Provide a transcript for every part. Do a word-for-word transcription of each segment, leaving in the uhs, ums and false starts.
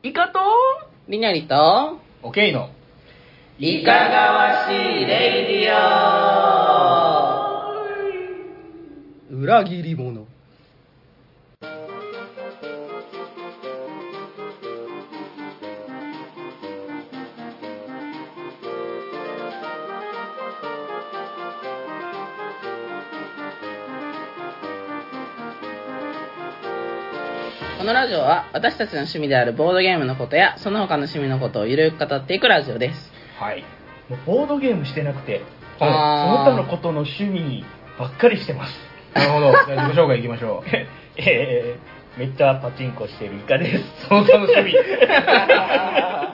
イカとりなりとオケイのいかがわしいレイディオ。 裏切り者。 このラジオは私たちの趣味であるボードゲームのことやその他の趣味のことをゆるく語っていくラジオです。 はい。もうボードゲームしてなくて、そあーの他のことの趣味ばっかりしてます。 なるほど。じゃあ自己紹介いきましょう。 えー、めっちゃパチンコしてるイカです。 その楽しみ。 はい、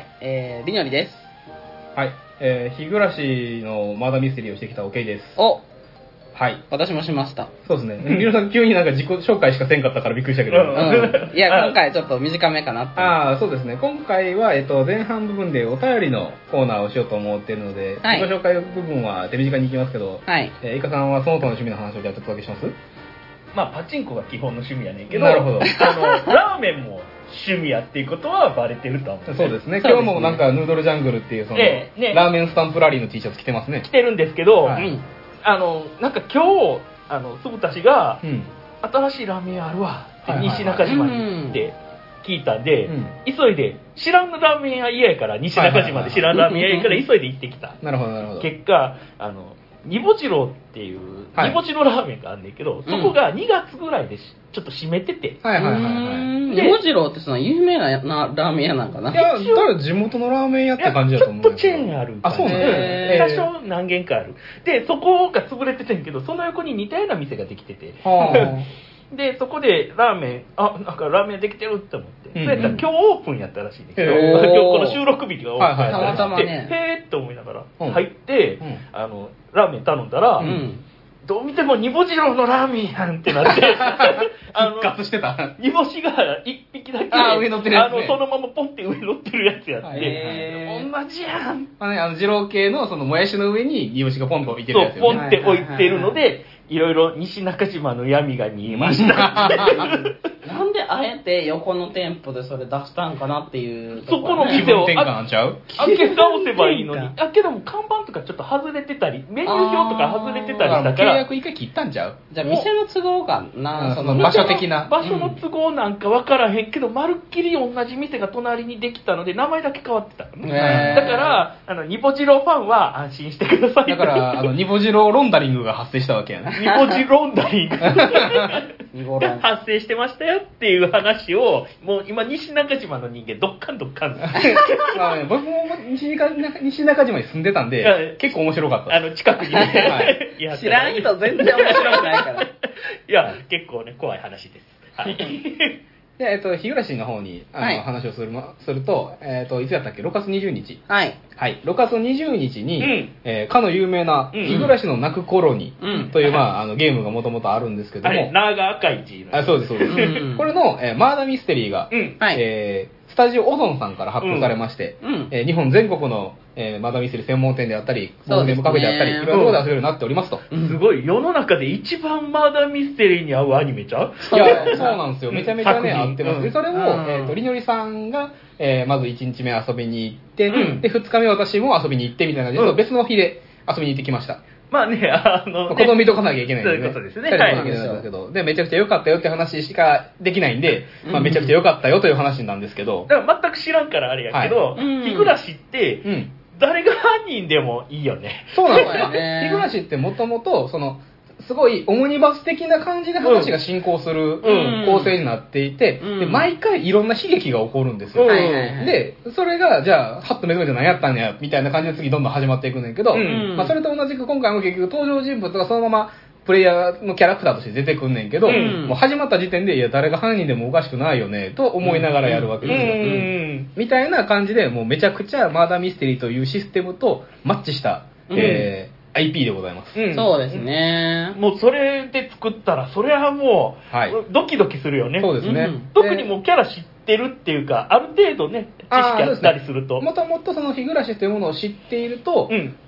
えー、りのりです。 はい。えー、日暮らしのマーダーミステリーをしてきたオケイです。 お、 はい。 私もしました。 そうですね。皆さん急になんか自己紹介しかせんかったからびっくりしたけど。 ううんん。いや、今回ちょっと短めかなって。 ああ、そうですね。今回は、えっと、前半部分でお便りのコーナーをしようと思っているので、 はい自己紹介部分は手短に行きますけど、 はい。 えー、イカさんはその他の趣味の話をじゃあちょっとだけしますまあパチンコが基本の趣味やねんけど、 なるほどあのラーメンも趣味やっていうことはバレてると思う。 そうですね。 そうですね今日もなんかヌードルジャングルっていうその、 ねえねえラーメンスタンプラリーの T シャツ着てますね来。てるんですけど、 はいうん。 あのなんか今日あのすぐたちが、 うん。 新しいラーメン屋あるわってはいはいはい西中島に行って聞いたんで、 うん急いで知らんラーメン屋嫌やから西中島で知らんラーメン屋嫌やから急いで行ってきた。 なるほど、なるほど。 結果あのニボジロっていう、 はいニボジロラーメンがあるんだけど、そこがにがつぐらいでしちょっと閉めてて、 はいはいはいはうーんでニモジロウってその有名ななラーメン屋なんかな。 い。いや、ただ地元のラーメン屋って感じだと思う。 ちょっとチェーンあるあ、そうなんですへね。 ー多少何軒かある。でそこが潰れててんけど、その横に似たような店ができてて、 はでそこでラーメン、あ、なんかラーメンできてるって思って、 うんそうやったら今日オープンやったらしいんだけど、 へー今日この収録日がオープンやったらしくて、 はいはいはいたまたまねへーって思いながうんら入って、 うんあのラーメン頼んだら、 うん。 どう見てもニボジロウのラーメンやんってなってあの復活してた。 煮干しが一匹だけあー上乗ってるやつねあのそのままポンって上乗ってるやつやって、 へー同じやん。 まあね、あの、二郎系のそのもやしの上に煮干しがポンと置いてるそうやつよね。 ポンって置いてるので、いろいろ西中島の闇が見えましたなんであえて横の店舗でそれ出したんかなっていうとそこのね気分転換ちゃう開け直せばいいのに気分転換あけども看板とかちょっと外れてたりメニュー表とか外れてたりした契から約一回切ったんちゃうじゃあ店の都合かな、 うんそのその場所的な場所の都合なんか分からへんけど、まるっきり同じ店が隣にできたので名前だけ変わってたのね、 へーだからあのニボジロファンは安心してくださいだから、あの、ニボジロロンダリングが発生したわけやね。 ニボジロンダリングニボロン発生してましたよっていう話をもう今西中島の人間どっかんどっかんまあね、僕も西中西中島に住んでたんいやで、結構面白かったあです。 の近くにね、 はいやって知らん人全然面白くないから。 いや結構ね怖い話です、はいで、えっと、日暮らしの方にあの、 はい話をするますると、えっと、いつやったっけ ?ろくがつにじゅうにち。 はい。 はい。ろくがつにじゅうにちに、 うんえーかの有名な、 うん日暮らしの泣く頃に、 うんという、まあ、あの、ゲームがもともとあるんですけどあれも、 ナーが赤い字のあそうです、そうです。 うんこれの、えーマーダーミステリーが、 うんはいえースタジオオゾンさんから発表されまして、 うんえー日本全国の、えーマーダーミステリー専門店であったり、ボードゲームカフェであったり、いそうですねろんなところで遊べるようになっておりますと。 うんすごい世の中で一番マーダーミステリーに合うアニメちゃういや、そうなんですよ。めちゃめちゃね、 作品合ってます。 うんで、それを、 うんえっ、と、りのりさんが、えーまずいちにちめ遊びに行って、 うんで、ふつかめ私も遊びに行ってみたいな感じで、 うん別の日で遊びに行ってきました。 まあねあのね子供見とかなきゃいけないんで、 そういうことですね二人ともなきゃいけないんですけど、で、めちゃくちゃ良かったよって話しかできないんで、まあ、めちゃくちゃ良かったよという話なんですけど、 だから全く知らんからあれやけど、 はいうん日暮らしって、 うん。 誰が犯人でもいいよねそうなんですよそうやね日暮らしってもともと、その、すごいオムニバス的な感じで話が進行するうん構成になっていて、 うんで毎回いろんな悲劇が起こるんですよ。 うんはいはいはいで、それが、じゃあ、はっと目覚めて何やったんや、みたいな感じで次どんどん始まっていくんだけど、 うんまあ、それと同じく今回も結局登場人物がそのままプレイヤーのキャラクターとして出てくんねんけど、 うんもう始まった時点で、いや、誰が犯人でもおかしくないよね、と思いながらやるわけうですよ。 んみたいな感じで、もうめちゃくちゃマーダーミステリーというシステムとマッチした、 うんえー アイピー でございます。 うんそうですね。 もうそれで作ったらそれはもう、 はいドキドキするよね。 そうですね。 うん特にもうキャラ知ってるっていうかある程度ね知識あったりすると、 もともとその日暮らしというものを知っていると、 うんまあ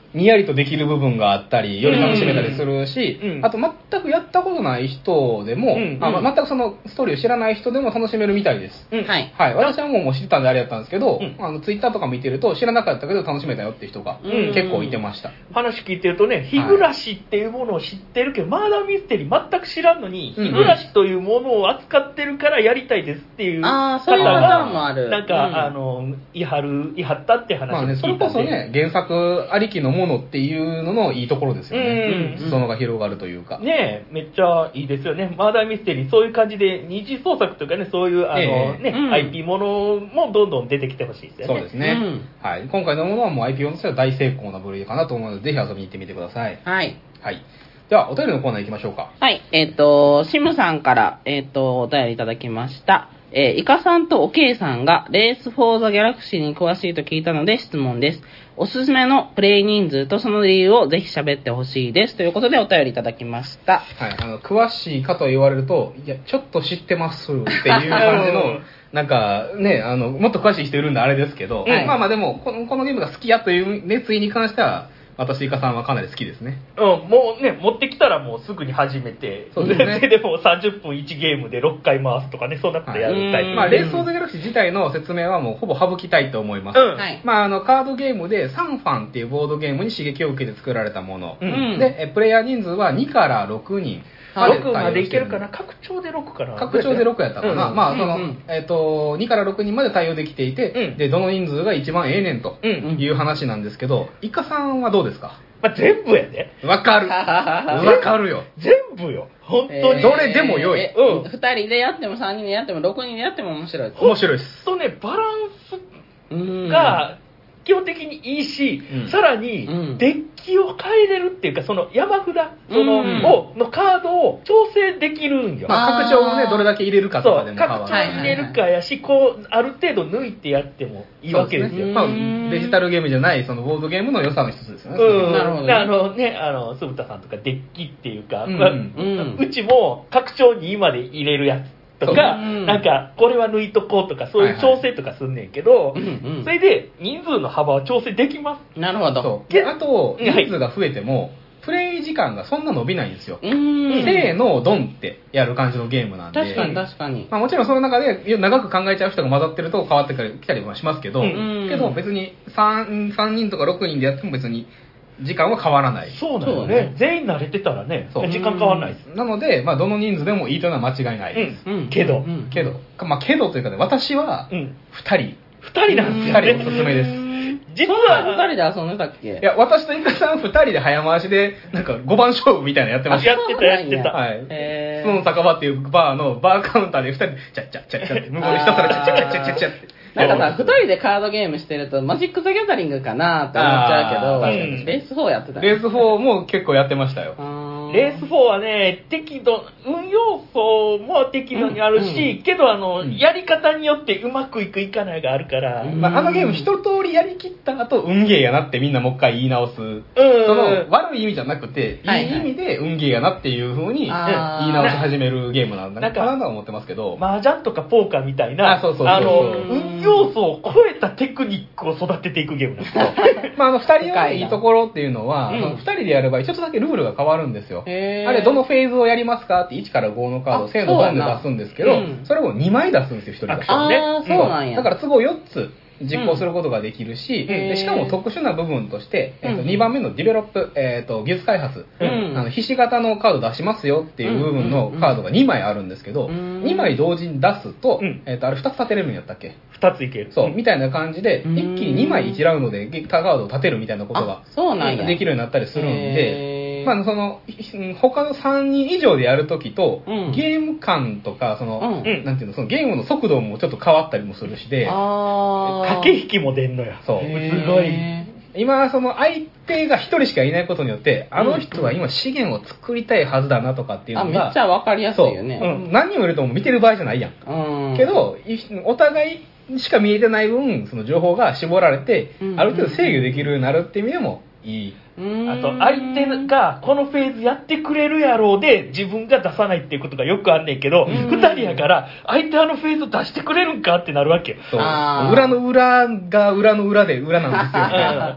にやりとできる部分があったり、より楽しめたりするし、 うんあと全くやったことない人でも、 うんあま全くそのストーリーを知らない人でも楽しめるみたいです。 うんはい。 はい、私はもうもう知ってたんであれやったんですけど、 うんあのツイッターとか見てると知らなかったけど楽しめたよって人がうん結構いてました。 話聞いてるとね、日暮らしっていうものを知ってるけど、マーダーミステリー全く知らんのに、 うん日暮らしというものを扱ってるからやりたいですっていうあー方そういうパターンもが、 あるなんか、 うんあの、いはる、いはったって話をまあね、それ聞いたんで。 こそね、原作ありきのものっていうののいいところですよね。 うん裾野が広がるというか。 ねえ、めっちゃいいですよね。マーダーミステリー、そういう感じで、二次創作というかね、そういう、あの、 ええね、 うんアイピー ものもどんどん出てきてほしいですよね。 そうですね、 うんはい。今回のものはもう アイピー としては大成功な部類かなと思うので、ぜひ遊びに行ってみてください。 はい。 はい。では、お便りのコーナー行きましょうか。 はい。えっ、と、シムさんから、えっ、と、お便りいただきました。えーイカさんとおけいさんがレース・フォー・ザ・ギャラクシーに詳しいと聞いたので質問です。おすすめのプレイ人数とその理由をぜひ喋ってほしいです。ということでお便りいただきました。 はい。あの、詳しいかと言われると、いや、ちょっと知ってますっていう感じの、なんかね、あの、もっと詳しい人いるんであれですけど、 はいまあまあでも、このこのゲームが好きやという熱意に関しては、私、イカさんはかなり好きですね。 うん、もうね、持ってきたらもうすぐに始めて、 そうですねでもうさんじゅっぷんいちゲームでろっかい回すとかね、そんなことやるタイプ。 うんまあ、レース・オブ・ザ・ギャラクシー自体の説明はもうほぼ省きたいと思います。 うんはい。 まあ、あの、カードゲームでサンファンっていうボードゲームに刺激を受けて作られたもの。 うんで、えプレイヤー人数はにからろくにん。 はいろくまでいけるかな、拡張でろくかな。 拡張でろくやったかな。 うんまあ、その、 うんうんえっ、と、にからろくにんまで対応できていて、 うんで、どの人数が一番ええねんとうんいう話なんですけど、イカさんはどうですか？ まあ、全部やで。 わかる。わかるよ。 全部よ。本当に。 どれでも良いえうんふたりでやってもさんにんでやってもろくにんでやっても面白いです。 面白いです。 ほんとね、バランうんスが基本的にいいし、 うんさらにうんデッキを変えれるっていうか、その山札その、 うんをのカードを調整できるんよ。 まあ、拡張をね、どれだけ入れるかとそう、 かでも変拡張わる。 入れるかやし、こう、ある程度抜いてやってもいいわけですよ。 そうまあうん、 デジタルゲームじゃない、そのボードゲームの良さの一つですよね。 うん、 なるほどねであのね、あの、鈴田さんとかデッキっていうか、 うんまあうんうちも拡張にまで入れるやつとか、 そうなんか、これは抜いとこうとか、そういう調整とかすんねんけど、 うんうんそれで人数の幅は調整できます。 なるほど。 そう。であと、 はい人数が増えても、プレイ時間がそんな伸びないんですよ。 うーん。 せーの、ドンってやる感じのゲームなんで。 確かに確かに。 まあ、もちろんその中で長く考えちゃう人が混ざってると変わってきたりもしますけど、 うんけど別に 3, 3人とかろくにんでやっても別に時間は変わらない。 そうなのそうねね。全員慣れてたらね、 そう時間変わらないです。 なので、まあ、どの人数でもいいというのは間違いないです。 うんうんけどうんけど、まあ、けどというかね、私はうん。 ふたり、 二人なんですよふたりおすね。 すめです。 実そうなのは、 二人で遊んでたっけいや、私とイカさんふたりで早回しで、なんかごばん勝負みたいなのやってました。 やってたやってた。 はい。 へースプーン酒場っていうバーのバーカウンターでふたりで、チャッチャッチャッチャって、向こうでひたすらチャッチャッチャッチャッチャッチャッって。 なんかさ、二人でカードゲームしてると、マジック・ザ・ギャザリングかなって思っちゃうけど、 あーうんレースフォーやってた。 レースフォーも結構やってましたよ。 レースフォーはね、適度、運要素も適度にあるし、 うんけどあの、 うんやり方によってうまくいくいかないがあるから、 うんまあ、あのゲーム一通りやりきった後、運ゲーやなってみんなもう一回言い直す。 うんその、悪い意味じゃなくて、 はいはいいい意味で運ゲーやなっていう風にあー言い直し始めるゲームなんだなんかかなとは思ってますけど。 麻雀とかポーカーみたいな、 あそうそうそうあの、 うん運要素を超えたテクニックを育てていくゲームなんですよ。 まあ、あの、二人のいいところっていうのは、 うんあの二人でやる場合、ちょっとだけルールが変わるんですよ。 へーあれ、どのフェーズをやりますかっていちからごのカードをあせーのドンで出すんですけど、 そうやなうんそれをにまい出すんですよ、一人が。 アクションねあー、そうなんや。 だから都合よっつ実行することができるし、 うんでしかも特殊な部分として、えっとうんにばんめのディベロップ、えっと技術開発、 うんあのひし形のカード出しますよっていう部分のカードがにまいあるんですけど、 うんにまい同時に出すと、 うんえっとあれふたつ立てれるんやったっけ？ 二ついける。 そう、みたいな感じで、 うん一気ににまいいちラウンドでカードを立てるみたいなことがあそうなんやできるようになったりするんへで、 ーまあ、その、ひ他のさんにん以上でやるときと、 うんゲーム感とか、その、 うんうんなんていうの、そのゲームの速度もちょっと変わったりもするしで、 あー駆け引きも出んのよ。 そうへーすごい。 今、その相手が一人しかいないことによって、あの人は今資源を作りたいはずだなとかっていうあ、 のが、 めっちゃわかりやすいよね。 そううん何人もいるとも見てる場合じゃないやん。 うん。 けど、いお互いしか見えてない分、その情報が絞られて、 うんある程度制御できるようになるっていう意味でもいい。 うーん、 あと、相手がこのフェーズやってくれるやろうで、自分が出さないっていうことがよくあんねんけど、 うん二人やから、相手あのフェーズ出してくれるんかってなるわけよ。 そうあー裏の裏が裏の裏で裏なんですよ。 うん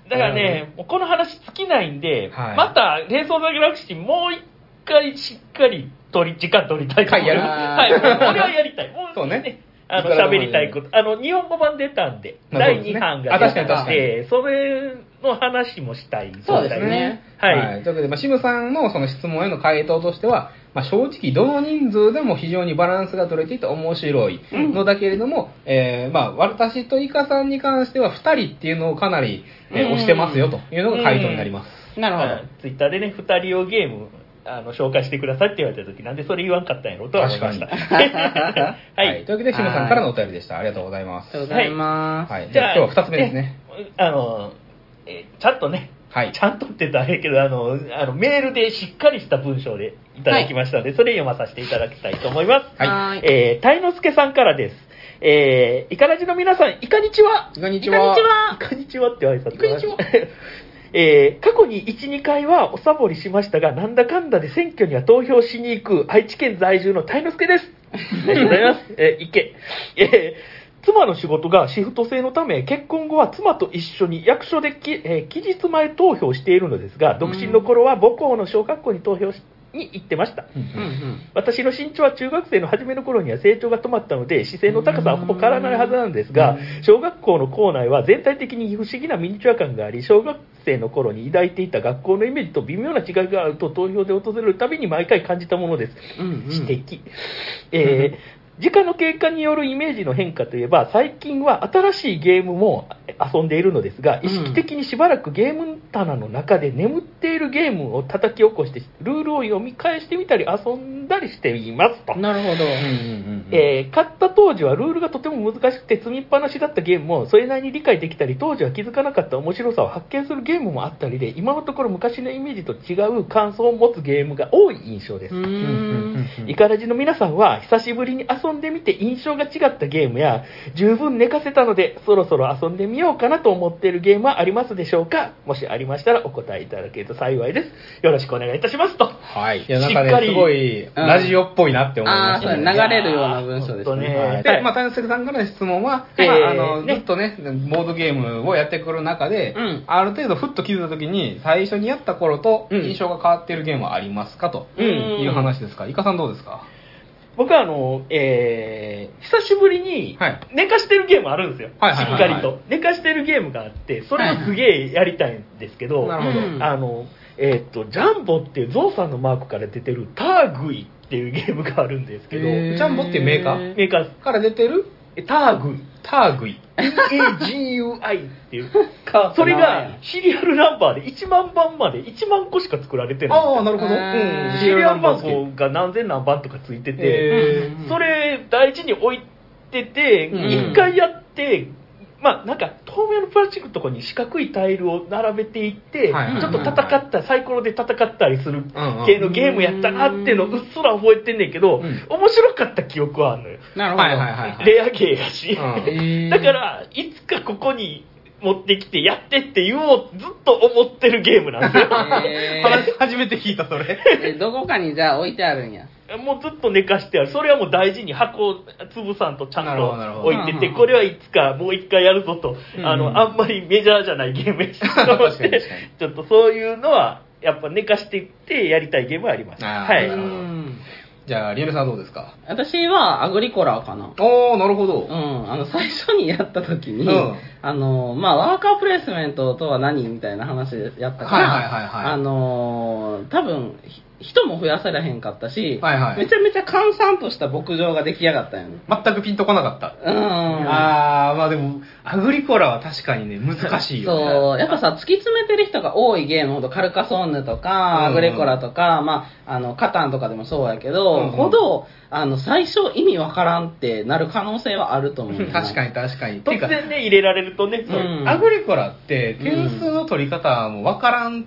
だからね、もうこの話尽きないんで、 はいまた、レースオブザギャラクシーもう一回しっかり取り、時間取りたいと思います。 回やるはい、俺はやりたい。もうそうねあの、 いくらでも喋りたいこと。あの、日本語版出たんで、 まあだいそうですねに版があ確かに確かにで、それの話もしたい。 そうですね。 はい。 というわけで、まあ、シムさんのその質問への回答としては、まあ、正直どの人数でも非常にバランスが取れていて面白いのだけれども、えーまあ、私とイカさんに関してはふたりっていうのをかなり、えーうん推してますよというのが回答になります。 なるほど。 ツイッターでね、二人用ゲーム、あの、紹介してくださいって言われた時、なんでそれ言わんかったんやろうとは思いました。 確ははい。 い。 というわけで、シムさんからのお便りでした。ありがとうございます。 ありがとうございます。 はい。じゃあ今日はふたつめですね。 えあの、えちゃんとね、 はい。 ちゃんとって言ったらあれやけど、あの、あのメールでしっかりした文章でいただきましたので、それ読まさせていただきたいと思います。 はいはいえー、たいのすけさんからです。えー、いからじの皆さん、いかにちは。 こんにちこんにちは。 いかにちはって挨拶。 いかにちはえー過去にいち、にかいはおサボりしましたが、なんだかんだで選挙には投票しに行く愛知県在住のたいのすけです。ありがとうございます。えー、いけ。えー妻の仕事がシフト制のため、結婚後は妻と一緒に役所でき、えー期日前投票しているのですが、独身の頃は母校の小学校に投票しに行ってました。 うんうんうん。 私の身長は中学生の初めの頃には成長が止まったので、視線の高さはほぼ変わらないはずなんですが、小学校の校内は全体的に不思議なミニチュア感があり、小学生の頃に抱いていた学校のイメージと微妙な違いがあると投票で訪れるたびに毎回感じたものです。 うんうん指摘。えー時間の経過によるイメージの変化といえば、最近は新しいゲームも遊んでいるのですが、意識的にしばらくゲーム棚の中で眠っているゲームを叩き起こして、ルールを読み返してみたり遊んだりしていますと。 なるほど。 うんうんうんうんえー買った当時はルールがとても難しくて積みっぱなしだったゲームもそれなりに理解できたり、当時は気づかなかった面白さを発見するゲームもあったりで、今のところ昔のイメージと違う感想を持つゲームが多い印象です。 うーうんうんうんん。 イカラジの皆さんは久しぶりに遊んでみて印象が違ったゲームや十分寝かせたのでそろそろ遊んでみようかなと思っているゲームはありますでしょうか。もしありましたらお答えいただけると幸いです。よろしくお願いいたしますと。 はい。いや、なんかね、 しっかりすごい、ラジオっぽいなって思いまああ、そうしたね。 流れるような文章ですいやーほんとねね。 はいで、まあ、谷瀬さんからの質問は、 えーまあ、あの、 ねずっとね、ボードゲームをやってくる中で、 うんある程度ふっと気づいた時に、最初にやった頃とうん印象が変わっているゲームはありますかとうんいう話ですか。イカさんどうですか？ 僕はあの、えー久しぶりにはい寝かしてるゲームあるんですよ、 はいはいはいはいしっかりと寝かしてるゲームがあってそれをすげえやりたいんですけど、 なるほど。 うんあのえーっとジャンボっていうゾウさんのマークから出てるターグイっていうゲームがあるんですけど、 へージャンボっていうメーカーメーカーから出てるえターグイターグイ。 エージーユーアイ っていうそれがシリアルナンバーでいちまんばんまでいちまんこしか作られてないんですよ。 ああ、なるほど。 へうーん、シリアル番号が何千何番とかついてて、 へーそれ大事に置いてて、 うん一回やって、まあなんか透明のプラスチックのところに四角いタイルを並べていって、 はいはいはいはいちょっと戦った、サイコロで戦ったりするうんうん系のゲームやったなっていうのをうっすら覚えてんねんけど、 うん面白かった記憶はあるのよ。 なるほど。 はいはいはいはいレアゲーやし。 うんだから、いつかここに持ってきてやってって言おうずっと思ってるゲームなんですよ。 へー話初めて聞いた、それ。 えどこかにじゃあ置いてあるんや。 もうずっと寝かしてある。それはもう大事に箱を潰さんとちゃんなるほどなるほとど置いてて、 うんこれはいつかもう一回やるぞと、 うんあの、あんまりメジャーじゃないゲームやし、 確かに確かにちょっとそういうのは、やっぱ寝かしていってやりたいゲームはあります。 あーはい。 うなるほどんじゃあ、リエルさんはどうですか？ 私はアグリコラかな。 おー、なるほど。 うん、あの最初にやった時に、 うんあのまあワーカープレイスメントとは何みたいな話でやったから、 はいはいはいはいあの多分ひ人も増やされへんかったし、 はいはいめちゃめちゃ閑散とした牧場が出来上がったんよね。 全くピンとこなかった。 うん。 あー、まあでも、アグリコラは確かにね、難しいよね。 そう、やっぱさ、突き詰めてる人が多いゲームほど、カルカソンヌとか、 うんアグリコラとか、まあ、あの、カタンとかでもそうやけど、 うんうんほど、あの、最初意味わからんってなる可能性はあると思う、 確かに確かに。ていうか、 突然ね、入れられるとね、そううんアグリコラって点数の取り方もわからん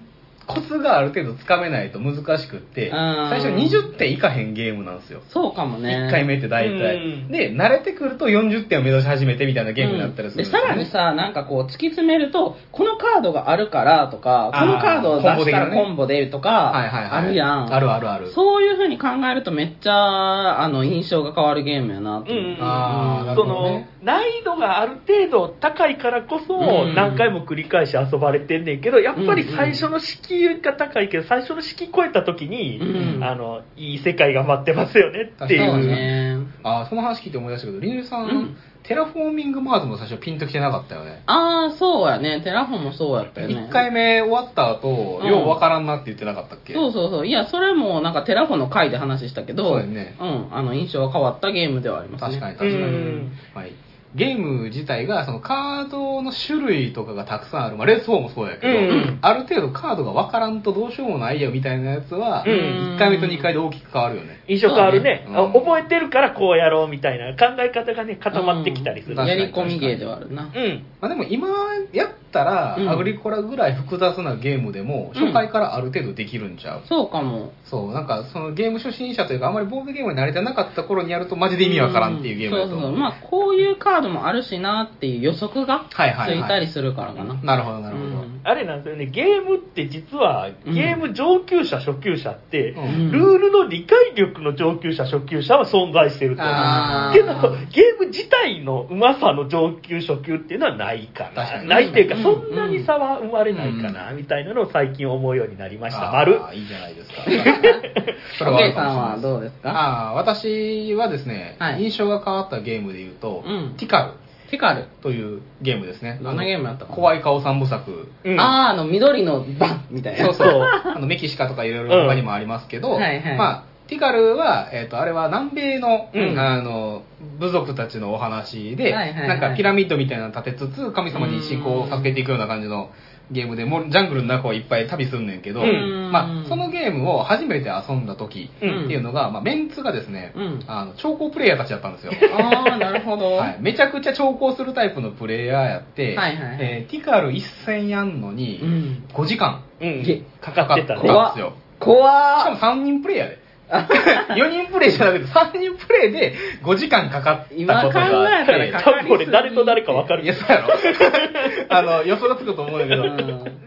コツがある程度つかめないと難しくって、最初にじゅってんいかへんゲームなんですよ。 そうかもね。 いっかいめって大体。で、慣れてくるとよんじゅってんを目指し始めてみたいなゲームになったりするんです、ね、うん、で、さらにさ、なんかこう突き詰めると、このカードがあるからとか、このカードを出したらコンボでとか、あるやん。 あるあるある。 そういう風に考えるとめっちゃ、あの、印象が変わるゲームやなと。うん、 ああ、なるほどね。その、難易度がある程度高いからこそ、何回も繰り返し遊ばれてんねんけど、やっぱり最初の敷居が高いけど、最初の敷居超えた時に、うん、あの、いい世界が待ってますよねっていう。 そうね。 あ、その話聞いて思い出したけど、リンジュさん、うん、テラフォーミングマーズも最初ピンときてなかったよね。 ああ、そうやね。テラフォーもそうやったよね。 いっかいめ終わった後、うん、ようわからんなって言ってなかったっけ？ そうそうそう。いや、それもなんかテラフォーの回で話したけど、 そうやね。 うん。あの、印象が変わったゲームではありますね。 確かに確かに。うん、はい。ゲーム自体がそのカードの種類とかがたくさんある、まあ、レースフォーもそうやけど、うん、ある程度カードが分からんとどうしようもないよみたいなやつは、うん、いっかいめとにかいで大きく変わるよね。 印象変わるね、うん、覚えてるからこうやろうみたいな考え方がね固まってきたりする、 うん、やり込みゲーではあるな。 うん、まあ、でも今やったら、うん、アグリコラぐらい複雑なゲームでも初回からある程度できるんちゃう、 うん、そうかも。 そうなんかそのゲーム初心者というかあんまりボードゲームに慣れてなかった頃にやるとマジで意味わからんっていうゲームだと思う、 うん、そうそう、まあこういうカードもあるしなっていう予測がついたりするからかな、はいはいはい、 なるほどなるほど、うん、 あれなんですよね、ゲームって実はゲーム上級者、うん、初級者って、うん、ルールの理解力の上級者初級者は存在してると思うけど、ゲーム自体のうまさの上級初級っていうのはないかな、ないっていうか、そんなに差は生まれないかな、うん、みたいなのを最近思うようになりました。丸。 ああ、いいじゃないですか。 それは OK さんはどうですか？ ああ、私はですね、はい、印象が変わったゲームで言うと、うん、ティカル。 ティカルというゲームですね。 どんなゲームだったかな？ 怖い顔三部作。 うん、ああ、あの、緑のバンみたいな。 そうそう。あの、メキシカとかいろいろ他にもありますけど、うん、はいはい、まあ、ティカルは、えっと、あれは南米の、うん、あの、部族たちのお話で、はいはいはい、なんかピラミッドみたいなの立てつつ、神様に信仰を授けていくような感じのゲームで、もうジャングルの中をいっぱい旅すんねんけど、うん、まあ、そのゲームを初めて遊んだ時っていうのが、うん、まあ、メンツがですね、うん、あの、長考プレイヤーたちだったんですよ。 ああ、なるほど、 はい。めちゃくちゃ長考するタイプのプレイヤーやって、はいはいはい、えー、ティカル一戦やんのに、ごじかん、うん、かかってたんですよ。 怖っ。 しかもさんにんプレイヤーで。よにんプレイじゃなくてさんにんプレイでごじかんかかったことがあって、 今考えたらかかりすぎ。 多分これ誰と誰か分かる。 いや、そうやろ。あの、予想がつくと思うんだけど。うん、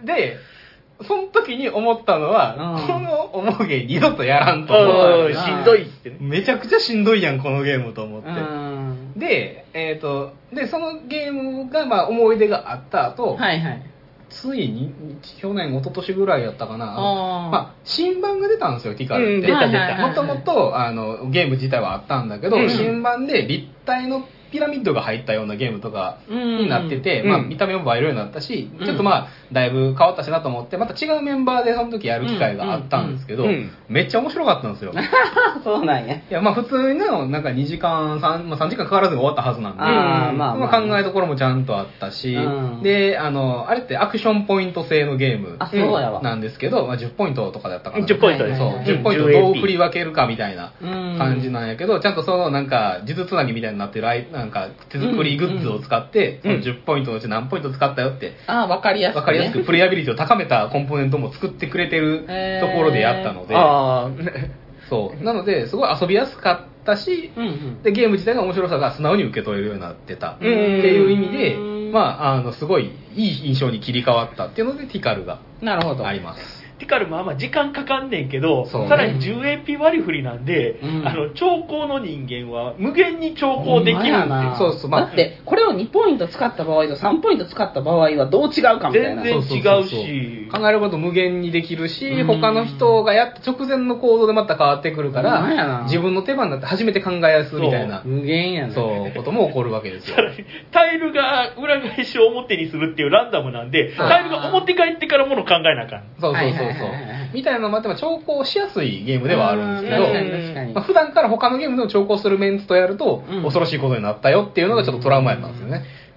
で、その時に思ったのは、うん、この重げ二度とやらんと思った。 しんどいって、ね。 めちゃくちゃしんどいやん、このゲームと思って。うん、で、えっ、ー、と、で、そのゲームが、まあ、思い出があった後、はいはい。ついに去年一昨年ぐらいやったかな、あまあ、新版が出たんですよ、ティカルって、うん、出た出た。もともとあのゲーム自体はあったんだけど、うん、新版で立体のピラミッドが入ったようなゲームとかになってて、うん、まあ、見た目も映えるようになったし、うん、ちょっとまあだいぶ変わったしなと思ってまた違うメンバーでその時やる機会があったんですけど、うんうんうん、めっちゃ面白かったんですよ。 そうなんや。 いや、まあ普通のなんかにじかん 3,、まあ、さんじかんかからずに終わったはずなんで、あ、まあまあ、考えどころもちゃんとあったし、うん、であのあれってアクションポイント制のゲームなんですけど、まあ、じゅっポイントとかだったかな。 じゅっポイントです。 そう、じゅっポイントをどう振り分けるかみたいな感じなんやけど、ちゃんとそのなんか数珠つなぎみたいになってるなんか手作りグッズを使って、うんうん、そのじゅっポイントのうち何ポイント使ったよって、 あ、分かりやすく、ね、 分かりやすくプレイアビリティを高めたコンポーネントも作ってくれてるところでやったので、あそうなのですごい遊びやすかったし、うんうん、でゲーム自体の面白さが素直に受け取れるようになってたっていう意味で、まあ、あのすごいいい印象に切り替わったっていうのでティカルがあります。 ティカルもあんま時間かかんねんけど、ね、さらに じゅうエーピー 割り振りなんで、うん、あの長考の人間は無限に長考できるんで、 そうそう、まあ、だってこれをにポイント使った場合とさんポイント使った場合はどう違うかみたいな。 全然違うし、 考えること無限にできるし、うん、他の人がやった直前の行動でまた変わってくるから、自分の手番になって初めて考えやすみたいな、 無限やな、 そうことも起こるわけですよ。 タイルが裏返しを表にするっていうランダムなんで、タイルが表返ってからもの考えなあかん。 そうそうそうそう。みたいなのもあっても長考しやすいゲームではあるんですけど、まあ、普段から他のゲームでも長考するメンツとやると、うん、恐ろしいことになったよっていうのがちょっとトラウマやったんですよね。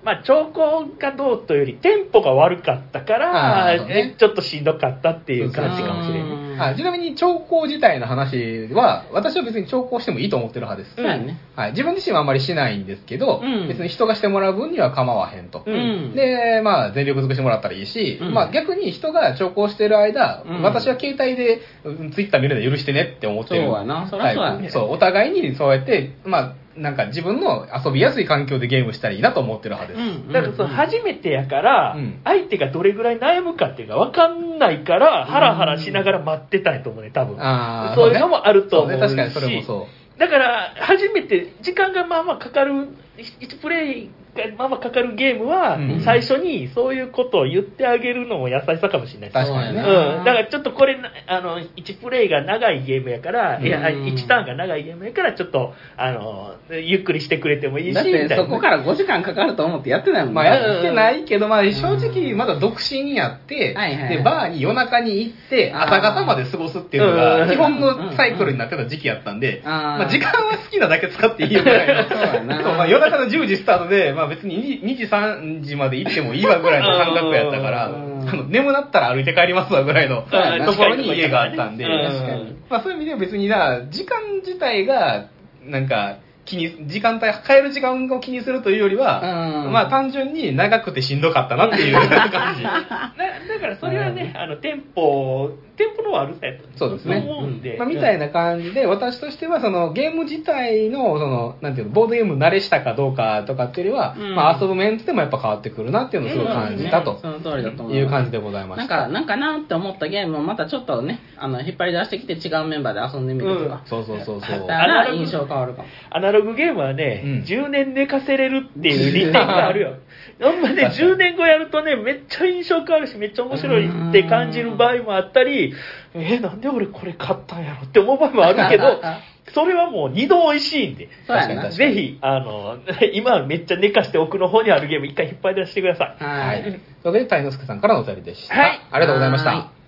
まあ、兆候がどうというより、テンポが悪かったかあら、 ーそうねえちょっとしんどかったっていう感じかもしれない。 あちなみに兆候自体の話は、私は別に兆候してもいいと思ってる派です。 そうやね。 はい、自分自身はあんまりしないんですけど、 うん別に人がしてもらう分には構わへんと。 うん。 で、まあ、全力尽くしてもらったらいいし、 うんまあ逆に人が兆候してる間、 うん私は携帯でツイッター見るの許してねって思ってる。 そうやなそりゃそうやねタイプそう、お互いにそうやって、まあ、なんか自分の遊びやすい環境でゲームしたらいいなと思ってる派です。 うんだからその初めてやから、 うん相手がどれぐらい悩むかっていうか分かんないから、ハラハラしながら待ってたんやと思うね、多分。 あーそういうのもあると思うし。 そうね、確かにそれもそう。 だから、初めて、時間がまあまあかかる、いちプレイがまあまあかかるゲームは、 うん最初にそういうことを言ってあげるのも優しさかもしれないです。 確かにね。 うん、だからちょっとこれ、あの、いちプレイが長いゲームやから、いや、 うんいちターンが長いゲームやから、ちょっと、あの、ゆっくりしてくれてもいいし、 だっみたいな。 てそこからごじかんかかると思ってやってないもんまあやってないけど、まあ正直まだ独身やって、 はいはいはいで、バーに夜中に行って、 あー朝方まで過ごすっていうのうんが、基本のサイクルになってた時期やったんで、 あーまあ時間は好きなだけ使っていいよぐらいの。 そうやなそうまあ夜中のじゅうじスタートで、まあ別ににじさんじまで行ってもいいわぐらいの感覚やったから、あうんの眠なったら歩いて帰りますわぐらいのそうやなところに家があったんで、 うん確かにまあそういう意味では別にな、時間自体が、なんか、気に、時間帯、帰る時間を気にするというよりは、 うんまあ単純に長くてしんどかったなっていう感じ。 だだからそれはね、あの、テンポ、テンポの悪さやとそうですね思うんで。 まあ、みたいな感じで、私としては、その、ゲーム自体の、その、なんていうの、ボードゲーム慣れしたかどうかとかっていうよりは、 うんまあ、遊ぶメンツでもやっぱ変わってくるなっていうのをすごい感じたとその通りだと思う。 いう感じでございました。 なんか、なんかなって思ったゲームをまたちょっとね、あの、引っ張り出してきて違うメンバーで遊んでみるとか。 そうそうそうそう。 だから印象変わるかも。 アナログゲームはね、 うんじゅうねん寝かせれるっていう利点があるよ。ほんまね、じゅうねんごやるとね、めっちゃ印象変わるし、めっちゃ面白いって感じる場合もあったり、え、なんで俺これ買ったんやろって思う場合もあるけど、それはもう二度美味しいんで、 そうやな。 確かぜひ、あの、今めっちゃ寝かして奥の方にあるゲーム一回引っ張り出してください。 ははい。といい。 うわけで、タイノスケさんからのお便りでした。 はいありがとうございました。 は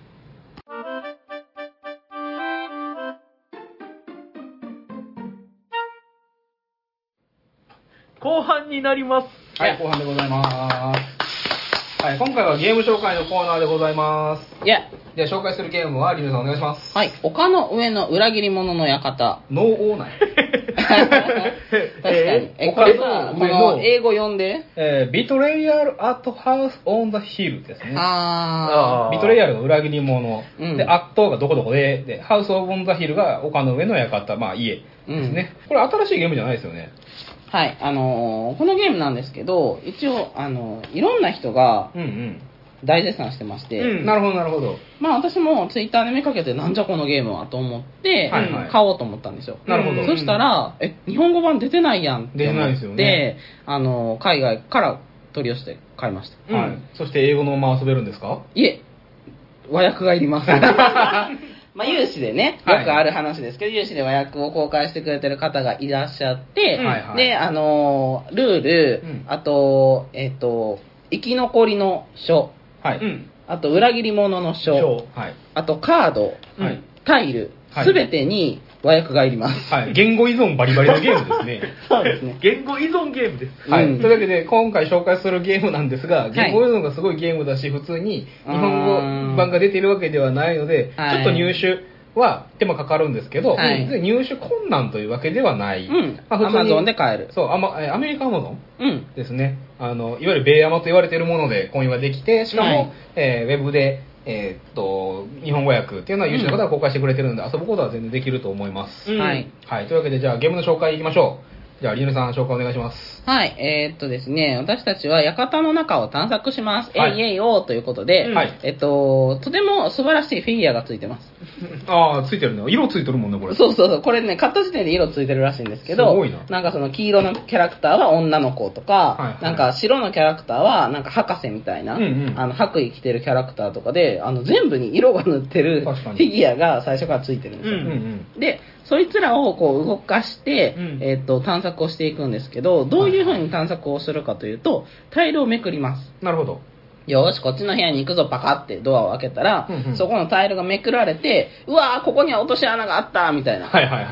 後半になります。 はい、後半でございます。はい、今回はゲーム紹介のコーナーでございます。 いや、 では紹介するゲームはリヌさんお願いします。 はい。丘の上の裏切り者の館。 ノーオーナー。 確かに。え、これさ、この英語読んで。 えー、ビトレイアル・アット・ハウス・オン・ザ・ヒルですね。 あビトレイアルが裏切り者、 うんで、アットがどこどこで、で、ハウス・オブ・オン・ザ・ヒルが丘の上の館、まあ家ですね。これ新しいゲームじゃないですよね。 ー。はい。あのー、このゲームなんですけど、一応、あの、いろんな人がうんうん。 大絶賛してまして、 うんなるほど、なるほど。 まあ私もツイッターで見かけてなんじゃこのゲームはと思って、 はいはい買おうと思ったんですよ。 なるほど。 そしたら、え、日本語版出てないやんって思って、 出てないですよねあの、海外から取り寄せて買いました。 はい。そして英語のまま遊べるんですか？ いえ、和訳がいります。まあ、有志でね、 はいよくある話ですけど、有志で和訳を公開してくれてる方がいらっしゃって、 うんはいはいで、あのー、ルール、 うんあと、えっ、と、生き残りの書、 はい。 うん。 あと、裏切り者の書、 はい。 あと、カード、 はい。 タイル、 はいすべてに和訳がいります。 はい。言語依存バリバリのゲームですね。 そうですね。 言語依存ゲームです。 はい、 うんというわけで今回紹介するゲームなんですが、言語依存がすごいゲームだし、普通に日本語版が出ているわけではないので、 はいちょっと入手は手間かかるんですけど、 はいで入手困難というわけではない。 うん。 まあ普通に Amazon で買える。 そう、アマえアメリカアマゾンうん。 ですね。あの、いわゆる米アマと言われているもので購入ができて、しかも、 はいえーウェブで、えーっと、日本語訳っていうのは優秀な方が公開してくれてるので、遊ぶことは全然できると思います。 うんはい。 はい。というわけで、じゃあゲームの紹介いきましょう。じゃあ、リヌさん紹介お願いします。 はい、えーっとですね、私たちは館の中を探索します。 はいえいえいおーということで、 うんはいえっと、とても素晴らしいフィギュアがついてます。 ああ、ついてるね。色ついてるもんね、これ。 そうそうそう、これね、買った時点で色ついてるらしいんですけど、 すごいなんかその黄色のキャラクターは女の子とか、 はいはいなんか白のキャラクターはなんか博士みたいな、 うんうんあの白衣着てるキャラクターとかで、あの全部に色が塗ってるフ確かにィギュアが最初からついてるんですよ。 うんうんうん。 で、そいつらをこう動かして、 うんえっと探索をしていくんですけど、どういう風に探索をするかというと、タイルをめくります。 なるほど。 よーし、こっちの部屋に行くぞ、パカってドアを開けたら、 うんうんそこのタイルがめくられて、うわー、ここには落とし穴があったみたいな。 はいはいはい。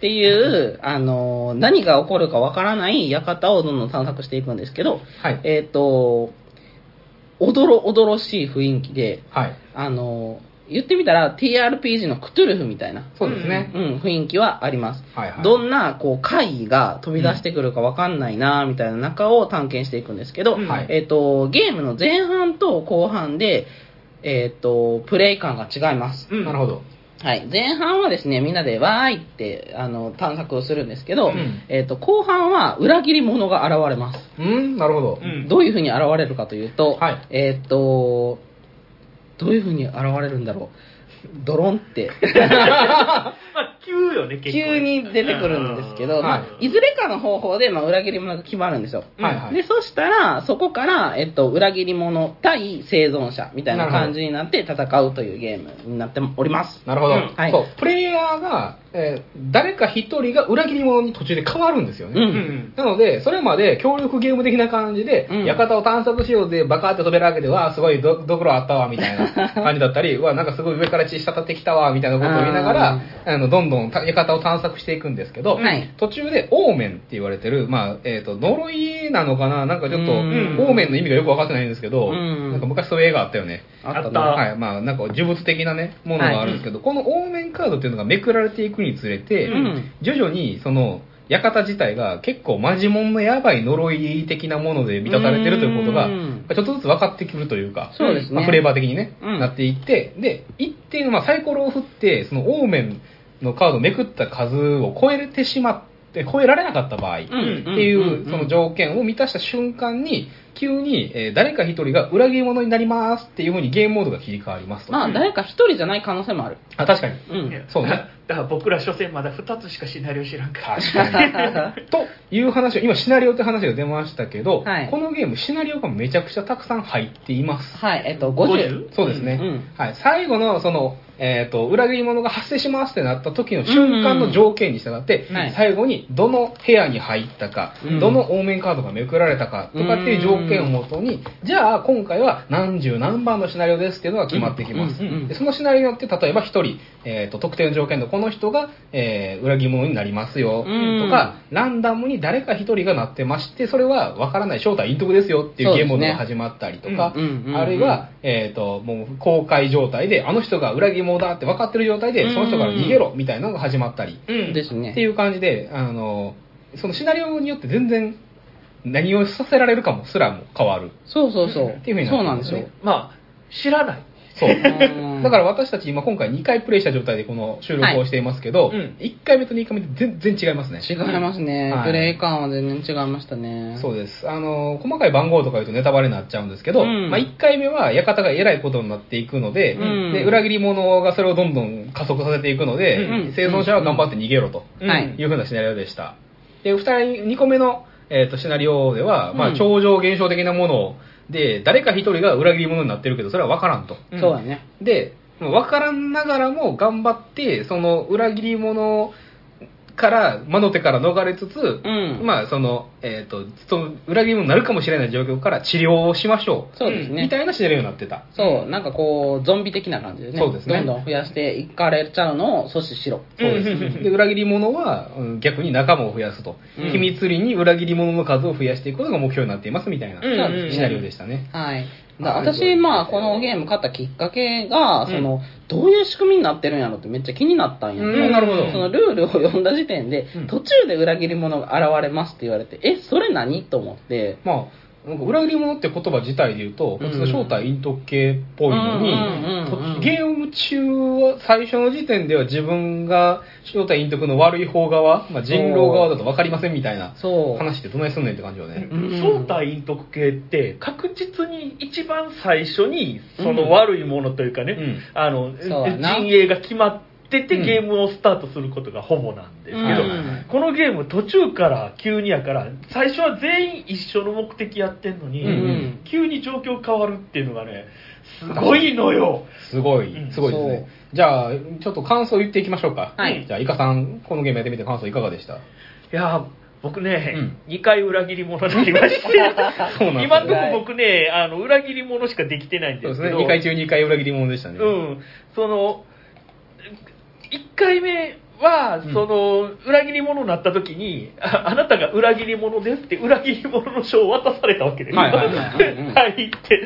っていう、あの、何が起こるかわからない館をどんどん探索していくんですけど、 はいえっ、と、おどろおどろしい雰囲気で、 はい。 あの、言ってみたら ティーアールピージー のクトゥルフみたいな、 そうですね。 うん、雰囲気はあります。 はいはい。 どんなこう怪異が飛び出してくるかわかんないなみたいな中を探検していくんですけど、 うんはいえっ、と、ゲームの前半と後半で、えっ、と、プレイ感が違います。 うんなるほど。 はい、前半はですね、みんなでわーいってあの探索をするんですけど、 うんえっ、と、後半は裏切り者が現れます。 うん、なるほど。 うんどういう風に現れるかというと、 はいえっ、と、どういう風に現れるんだろう。ドロンって。 まあ、急よね、結構。 急に出てくるんですけど、 うんまあ、いずれかの方法で、まあ、裏切り者が決まるんですよ。 はいはい。 で、そしたら、そこから、えっと、裏切り者対生存者みたいな感じになって戦うというゲームになっております。 なるほど、 うんはいそう。プレイヤーが、えー誰か一人が裏切り者に途中で変わるんですよね。 うんうん。 なので、それまで協力ゲーム的な感じで、 うん館を探索しようでバカって飛べるわけで、わあ、すごいど、どころあったわ、みたいな感じだったり、うわ、なんかすごい上から血滴ってきたわ、みたいなことを言いながら、あの、どんどんた館を探索していくんですけど、 はい途中でオーメンって言われてる、まあ、えっ、と、呪いなのかななんかちょっと、オうんーメンの意味がよくわかってないんですけど、 うんなんか昔そういう映画あったよね。 あったねあったはい、まあ、なんか呪物的なね、ものがあるんですけど、このオーメンカードっていうのがめくられていくにつれて、 うん徐々にその館自体が結構マジモンのやばい呪い的なもので満たされてるということがうんちょっとずつ分かってくるというか、 そうですねまあフレーバー的にね、 うんなっていってで一定のまあサイコロを振ってそのオーメンのカードをめくった数を超えてしまって超えられなかった場合、 んっていうその条件を満たした瞬間に急に、えー誰か一人が裏切り者になりますっていう風にゲームモードが切り替わりますと。 まあ、誰か一人じゃない可能性もある。 あ確かに。 うん。 そうね。 だから僕ら所詮まだふたつしかシナリオ知らんから。 確かに。という話を、今シナリオって話が出ましたけど、 はいこのゲームシナリオがめちゃくちゃたくさん入っています。 はい、えっと、ごじゅう。 そうですね。 うんはい。最後のその、えっ、と、裏切り者が発生しますってなった時の瞬間の条件に従って、 うんはい最後にどの部屋に入ったか、 うんどのオーメンカードがめくられたかとかっていう条件をもとに、じゃあ今回は何十何番のシナリオですっていうのが決まってきます。 うんうんうんでそのシナリオによって、例えば一人、えっ、と、特定の条件のこの人が、えー裏切り者になりますよ、 うんとか、ランダムに誰か一人がなってまして、それは分からない正体隠匿ですよっていうゲームモードが始まったりとか、 そうですねうんうんうんうんあるいは、えっ、と、もう公開状態で、あの人が裏切り者だって分かってる状態で、その人から逃げろみたいなのが始まったり、 うんですね。 っていう感じで、あの、そのシナリオによって全然何をさせられるかもすらも変わる。 そうそうそう。 っていう風になそうってますねなんですよ。 まあ、知らない。 そう。 うんだから私たち今今回にかいプレイした状態でこの収録をしていますけど、 はいうんいっかいめとにかいめで全然違いますね。 違いますね。 はいプレイ感は全然違いましたね。 そうです。あの、細かい番号とか言うとネタバレになっちゃうんですけど、 うんまあいっかいめは館がえらいことになっていくので、 うんで、裏切り者がそれをどんどん加速させていくので、 うん生存者は頑張って逃げろとうんはいいうふうなシナリオでした。で、ふたり、にこめの、えー、とシナリオでは、まあ、 うん超常現象的なもので、誰か一人が裏切り者になってるけど、それは分からんと。 うんそうだね。 で、分からんながらも頑張って、その裏切り者から、魔の手から逃れつつ、 うんまあ、その、えっ、と、その裏切り者になるかもしれない状況から治療をしましょう。 そうですね。 みたいなシナリオになってた。 そう、なんかこう、ゾンビ的な感じでね。 そうですねどんどん増やしていかれちゃうのを阻止しろ。 そうです。で、裏切り者は、うん逆に仲間を増やすと。 うん秘密裏に裏切り者の数を増やしていくことが目標になっていますみたいな、 うんそうですねシナリオでしたね。 はい。だあ私、まあ、このゲーム買ったきっかけが、その、どういう仕組みになってるんやろってめっちゃ気になったんや、 うんなるほどそのルールを読んだ時点で、 うん途中で裏切り者が現れますって言われて、え、それ何と思って、 まあ、なんか裏切り者って言葉自体で言うと、 うん普通の正体隠匿系っぽいのに、 うんうんうんうんとゲーム中は、最初の時点では自分が正体隠匿の悪い方側、まあ、人狼側だと分かりませんみたいなそう。 話ってどないすんねんって感じよね。 うん正体隠匿系って確実に一番最初にその悪いものというかね、 うんあのそうやな陣営が決まっててうんゲームをスタートすることがほぼなんですけど、 うんこのゲーム途中から急にやから最初は全員一緒の目的やってんのに、 うん急に状況変わるっていうのがねすごいのよ。 すごいうん、 すごいですね。じゃあ、ちょっと感想言っていきましょうか。 はいじゃあ、イカさん、このゲームやってみて感想いかがでしたいや僕ね、 うんにかい裏切り者になりましてそうなんですね今んとこ僕ねあの裏切り者しかできてないんそうですすね。 でけどにかい中にかい裏切り者でしたね。 うん、そのいっかいめは、その、裏切り者になった時に、あ、あなたが裏切り者ですって、裏切り者の書を渡されたわけですよ。 はいはいはいはいって、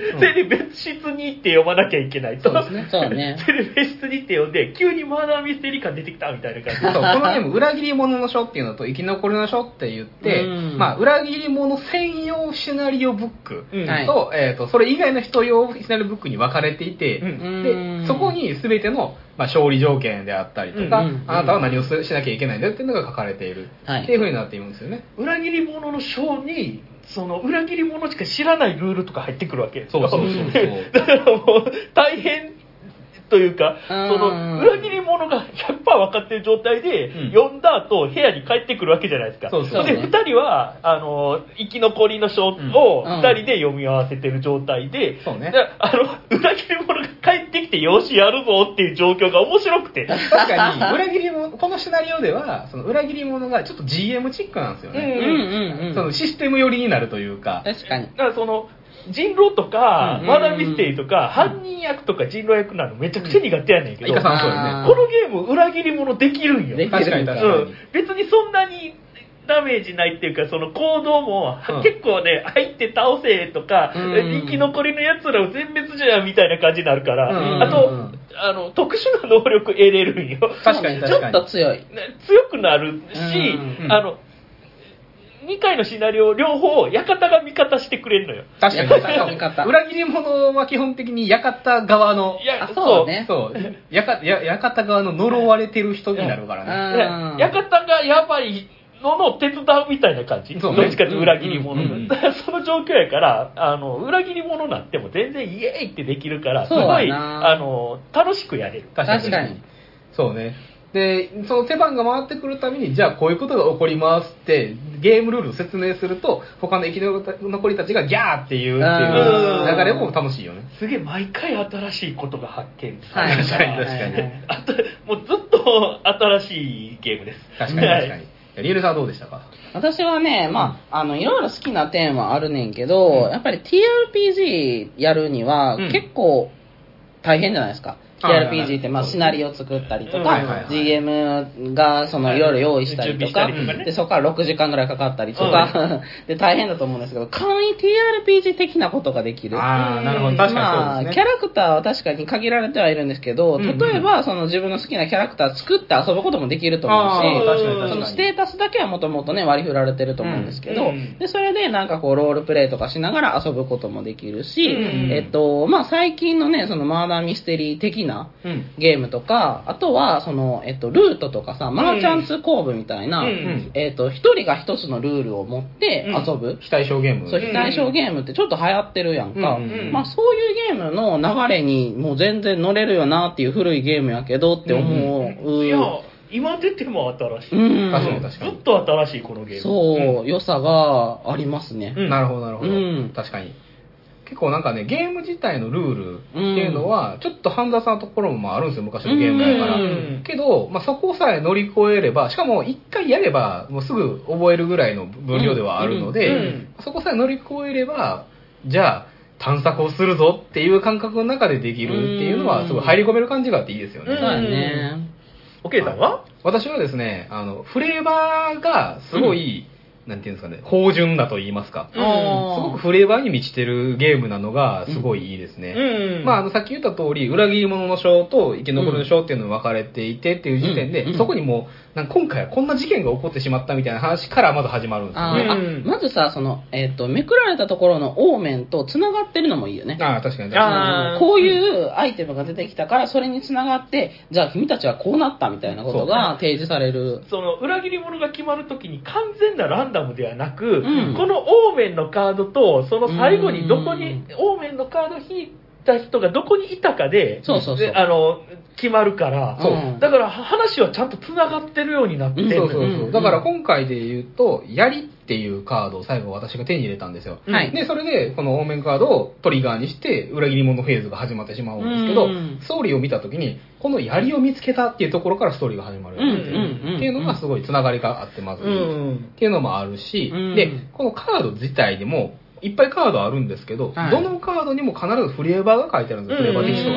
それで別室に行って読まなきゃいけないと。 そうですね。 そうね。 それで別室に行って読んで、急にマーダーミステリー感出てきたみたいな感じで。 そう、このゲーム、裏切り者の書っていうのと生き残りの書って言って、 うんまあ、裏切り者専用シナリオブックと、 うんはいえっ、と、それ以外の人用シナリオブックに分かれていて、 うんで、そこに全ての、まあ、勝利条件であったりとか、 うんうんうんあなたは何をしなきゃいけないんだっていうのが書かれている、 はいっていう風になっているんですよね。 裏切り者の章に、その裏切り者しか知らないルールとか入ってくるわけですよ。 そうそうそうそうだからもう、大変というか、そうんの裏切り者がひゃくパーセント分かってる状態で、 うん読んだ後、部屋に帰ってくるわけじゃないですか。 そうそうで、 そうね二人は、あの、生き残りの章をうん二人で読み合わせてる状態で、 そうねであの、裏切り者が帰ってきて、よし、やるぞっていう状況が面白くて。 確かに、裏切り者、このシナリオでは、その裏切り者がちょっと ジーエム チックなんですよね。 うんうんうん。 そのシステム寄りになるというか。 確かに。 だからその、人狼とか、 うんマーダーミステリーとか、犯人役とか人狼役なのめちゃくちゃ苦手やねんけど、 イカさんそうよあね。 このゲーム裏切り者できるんよ。 できる確かに確かに。 うん、別にそんなにダメージないっていうか、その行動も、 うん結構ね、入って倒せとか、 うん生き残りの奴らを全滅じゃみたいな感じになるから、 うんあと、 うんあの、特殊な能力得れるんよ。 確かに確かにちょっと強い。 ね強くなるし、 うんあの、にかいのシナリオ両方、館が味方してくれるのよ。 確かに館が味方裏切り者は基本的に館側のい、やあそうねそう、やかや館側の呪われてる人になるからね。 うんで館がやばいのの手伝うみたいな感じ。 そうねどっちかっていうと裏切り者うんうんうんだからその状況やから、あの、裏切り者になっても全然イエーイってできるから、すそうごい、 やなあの、楽しくやれる。 確確かに。 そうね。で、その手番が回ってくるたびに、じゃあこういうことが起こりますって、ゲームルールを説明すると、他の生き残りたちがギャーって言うっていう流れも楽しいよね。 すげえ毎回新しいことが発見さはいれる確かに確かにあともうずっと新しいゲームです。 確かに確かはいに。リエルさんはどうでしたか？ 私はね、まあ、あの、いろいろ好きな点はあるねんけど、 うんやっぱり ティーアールピージー やるにはうん結構大変じゃないですか。ティーアールピージー って、まあ、 そうシナリオ作ったりとうんか、 はいはいはいジーエム が、その、いろいろ用意したりとか、 準備したりとかねで、そこからろくじかんぐらいかかったりとか、で、大変だと思うんですけど、簡易 ティーアールピージー 的なことができる。 ああ、なるほど。確かまあ、 にそうですね。 キャラクターは確かに限られてはいるんですけど、 うんうん例えば、その自分の好きなキャラクター作って遊ぶこともできると思うあー確かに確かにし、そのステータスだけはもともとね、割り振られてると思うんですけど、 うんで、それでなんかこう、ロールプレイとかしながら遊ぶこともできるし、 うんえっと、まあ、最近のね、そのマーダーミステリー的なうん。 ゲームとか、あとは、その、えっと、ルートとかさ、マーチャンツコーブみたいな、 うんえっと、一人が一つのルールを持って遊ぶ。 非対称ゲーム。 そう、非対称ゲームってちょっと流行ってるやんか。 うんうんうんまあそういうゲームの流れにもう全然乗れるよなっていう古いゲームやけどって思う。 いや、今出ても新しい。 うん確かに確かに。 ずっと新しいこのゲーム。 そう、良さがありますね。 うんなるほど、なるほど。 うん確かに。結構なんかね、ゲーム自体のルールっていうのは、ちょっと煩雑なところもあるんですよ、昔のゲームやから。 うんけど、まあ、そこさえ乗り越えれば、しかも一回やれば、もうすぐ覚えるぐらいの分量ではあるので、 うんうんそこさえ乗り越えれば、じゃあ、探索をするぞっていう感覚の中でできるっていうのは、すごい入り込める感じがあっていいですよね。 うんそうやね。 おけいさんは私はですね、あの、フレーバーがすごい、なんていうんですかね、芳醇だと言いますか。 うんすごくフレーバーに満ちてるゲームなのがすごいいいですね。 うんまあ、あの、さっき言った通り、裏切り者の章と生き残りの章っていうのが分かれていてっていう時点で、 うんそこにもう、なんか今回はこんな事件が起こってしまったみたいな話からまず始まるんですよね。 あーあうんまずさ、その、えっ、と、めくられたところのオーメンと繋がってるのもいいよね。 ああ、確かに確かあーこういうアイテムが出てきたから、それに繋がって、じゃあ君たちはこうなったみたいなことが提示される。 その裏切り者が決まるときに完全なランダムではなく、 うんこのオーメンのカードとその最後にどこに、 うんオーメンのカード引いた人がどこにいたかで、 そうそうそうであの決まるから、 そうだから話はちゃんとつながってるようになってうんるそうそうそう。 うんだから今回で言うと、槍っていうカードを最後私が手に入れたんですよ。 はいで、それでこのオーメンカードをトリガーにして裏切り者フェーズが始まってしまうんですけど、 うんストーリーを見た時に、この槍を見つけたっていうところからストーリーが始まるようになってるうんうんうんっていうのがすごいつながりがあってまずいいうんっていうのもあるし、 うんで、このカード自体でもいっぱいカードあるんですけど、 はいどのカードにも必ずフレーバーが書いてあるんですよ、フレーバーテキストが。 うん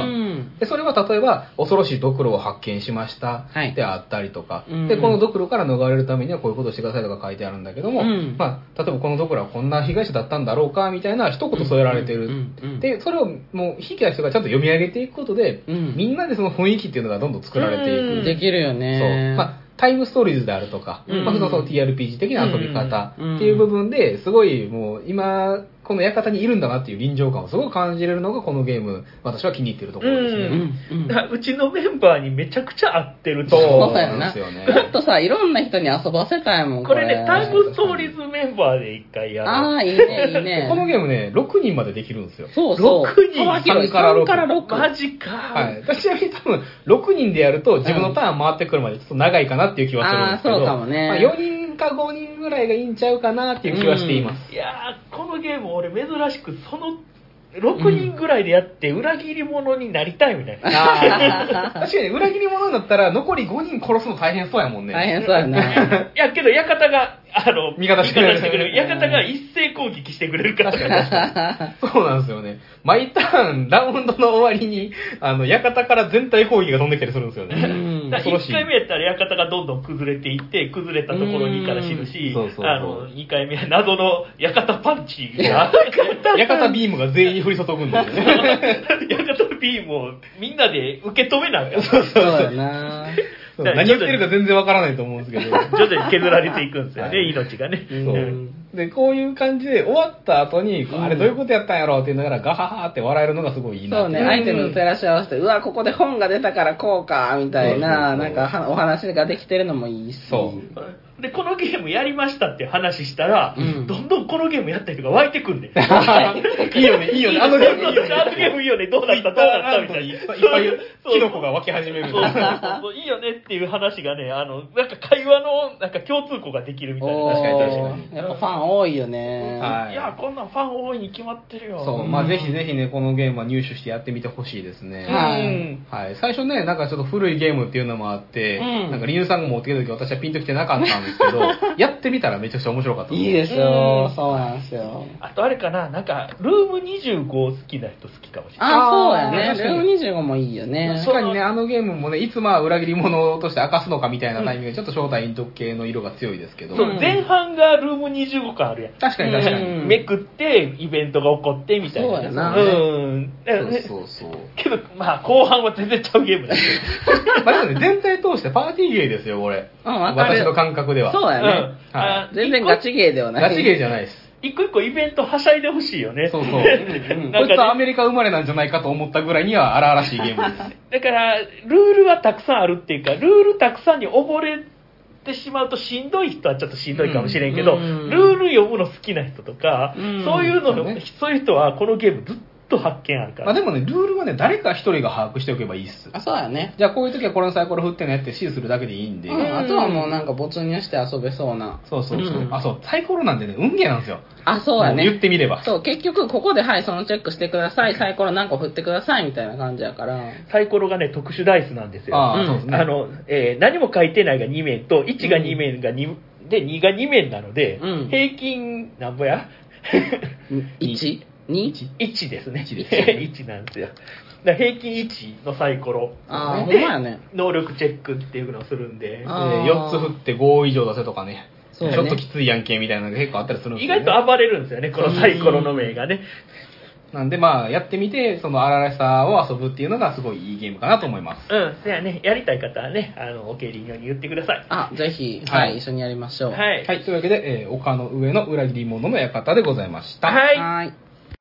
でそれは例えば恐ろしいドクロを発見しましたはいであったりとか、 うんでこのドクロから逃れるためにはこういうことをしてくださいとか書いてあるんだけども、 うんまあ、例えばこのドクロはこんな被害者だったんだろうかみたいな一言添えられてる、 うんうんうんでそれをもう引きた人がちゃんと読み上げていくことで、 うんみんなでその雰囲気っていうのがどんどん作られていく、 うんできるよそうね。 まあタイムストーリーズであるとか、 うんまあ、そのその ティーアールピージー 的な遊び方うんっていう部分ですごいもう今この館にいるんだなっていう臨場感をすごく感じれるのがこのゲーム私は気に入っているところですね、 うんうんだからうちのメンバーにめちゃくちゃ合ってると、 そうだよな。 なんですよねもっとさ、いろんな人に遊ばせたいもん、 これね、タイムストーリーズメンバーで一回やる。 ああ、いいね、いいね。 このゲームねろくにんまでできるんですよ。 そうそう。 ろくにん幅広いさんからろくさんからろく。 マジか。 はい、ちなみに多分ろくにんでやると自分のターン回ってくるまでちょっと長いかなっていう気はするんですけど、 あーそうかもねまあ、よにんかごにんぐらいがいいんちゃうかなっていう気はしています、 いやー、このゲーム俺珍しくそのろくにんぐらいでやって裏切り者になりたいみたいな。 あー確かに裏切り者になったら残りごにん殺すの大変そうやもんね。 大変そうやな。 いやけど館があの味方してくれる味方る館が一斉攻撃してくれるから。 そうなんですよね。毎ターン、ラウンドの終わりに、あの、館から全体攻撃が飛んできたりするんですようね。 ん恐ろしいいっかいめやったら館がどんどん崩れていって崩れたところにから死ぬし、 うんそうそうそうあのにかいめは謎の館パンチが館ビームが全員に降り注ぐんだよね。 館ビームをみんなで受け止めなきゃそうそうそうやそう。 な。 そう何言ってるか全然わからないと思うんですけど。 徐々に削られていくんですよね、 はい命がね。 うんそう。で、こういう感じで終わった後に、 うんあれどういうことやったんやろうって言いながらガハハって笑えるのがすごいいいなってそうね、アイテムの照らし合わせて、うわ、ここで本が出たからこうか、みたいな、 そうそうそうなんかはお話ができてるのもいいし。 そうで、このゲームやりましたっていう話したら、 うんどんどんこのゲームやった人が湧いてくんで。いいいよね、いいよね。あのゲームいいよね。 あのゲームいいよね、どうだったどうだったみたいな。 いっぱいいっぱいキノコが湧き始めるんそうそうだ。 そうそういいよねっていう話がね、あの、なんか会話のなんか共通項ができるみたいな。 お確かに確かーやっぱファン多いよね。 はいいや、こんなんファン多いに決まってるよ。 そう、まあぜひぜひね、このゲームは入手してやってみてほしいですね。 はいうんはい。最初ね、なんかちょっと古いゲームっていうのもあって、 うんなんかリヌさんが持ってきた時私はピンときてなかったんですけど、やってみたらめちゃくちゃ面白かった。 いいですうん、 よそうなんですよ。 あとあれかな、なんか、ルームにじゅうご好きな人好きかもしれない。 ああ、そうやあーね。 確かにルームにじゅうごもいいよね。 確かにね、あのゲームもね、いつまあ裏切り者として明かすのかみたいなタイミングで、ちょっと正体隠匿系の色が強いですけど、 そう前半がルームにじゅうご感あるやん。 確かに確かに。 うんめくってイベントが起こってみたいな。 そうやなうん。だからねそうそうそう。 けど、まあ、後半は全然ちゃうゲームだけまあでもね、全体通してパーティーゲーですよ、これ。 うんわかる私の感覚では。 そうやね。 ど。うんはいあ全然ガチゲーではない。 ガチゲーじゃないです。 一個一個イベントはしゃいでほしいよね。 そうそう。 うんなんかね、 こいつはアメリカ生まれなんじゃないかと思ったぐらいには荒々しいゲームです。 だから、ルールはたくさんあるっていうか、ルールたくさんに溺れてしまうとしんどい人はちょっとしんどいかもしれんけど、 うんルール読むの好きな人とか、 うんそういうの、 そうねそういう人はこのゲームずっと発見あるから。 まあでもね、ルールはね、誰か一人が把握しておけばいいっす。 あ、そうやね。 じゃあこういう時はこれのサイコロ振ってねって指示するだけでいいんで。 うん、あとはもうなんか没入して遊べそうな。 そうそうそう。 うんあ、そう、サイコロなんでね、運ゲーなんですよ。 あ、そうやね。 も言ってみれば。 そう、結局ここではい、そのチェックしてください、サイコロ何個振ってくださいみたいな感じやから。 サイコロがね、特殊ダイスなんですよ。 ああ、 うんそうですね。 あの、えー何も書いてないがに面と、いちがに面がに、で、にがに面なので、 うん平均、なんぼやいち、にいちですね。 いちですよねいちなんですよ。だから平均いちのサイコロ。 ああ、ほでんまやね。 能力チェックっていうのをするんで、 あーよっつ振ってご以上出せとかね。 そうねちょっときついやんけみたいなのが結構あったりするんです意よ、ね。 外と暴れるんですよね、このサイコロの名がね。 なんでまあ、やってみて、その荒々しさを遊ぶっていうのがすごいいいゲームかなと思います。 うん、そやね、やりたい方はね、あの、おけりのように言ってください。 あ、ぜひ、 ははいい、一緒にやりましょう。 はい。 はい、というわけで、えー丘の上の裏切り者の館でございました。 はい。 はい。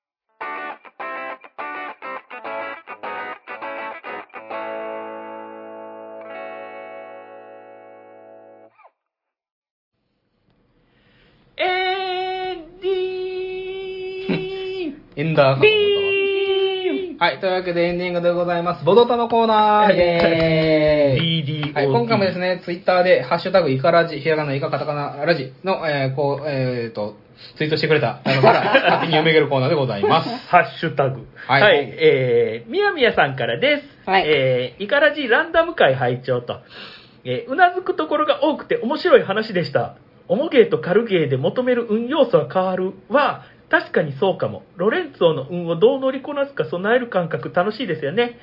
エンディーエンダーかと思ったわビーはい、というわけでエンディングでございます。ボドタのコーナーイェーイディーディーオーティーはい、今回もですね、ツイッターで、ハッシュタグイカラジ、ひらがなイカカタカナラジの、えー、こう、えーと、ツイートしてくれた方から、勝手に読めげるコーナーでございます。 ハッシュタグ。 はいはい。えー、みやみやさんからです。 はいえー、イカラジランダム会拝聴と。えー、うなずくところが多くて面白い話でした。重ゲーと軽ゲーで求める運要素は変わるは、確かにそうかも。ロレンツォの運をどう乗りこなすか備える感覚楽しいですよね。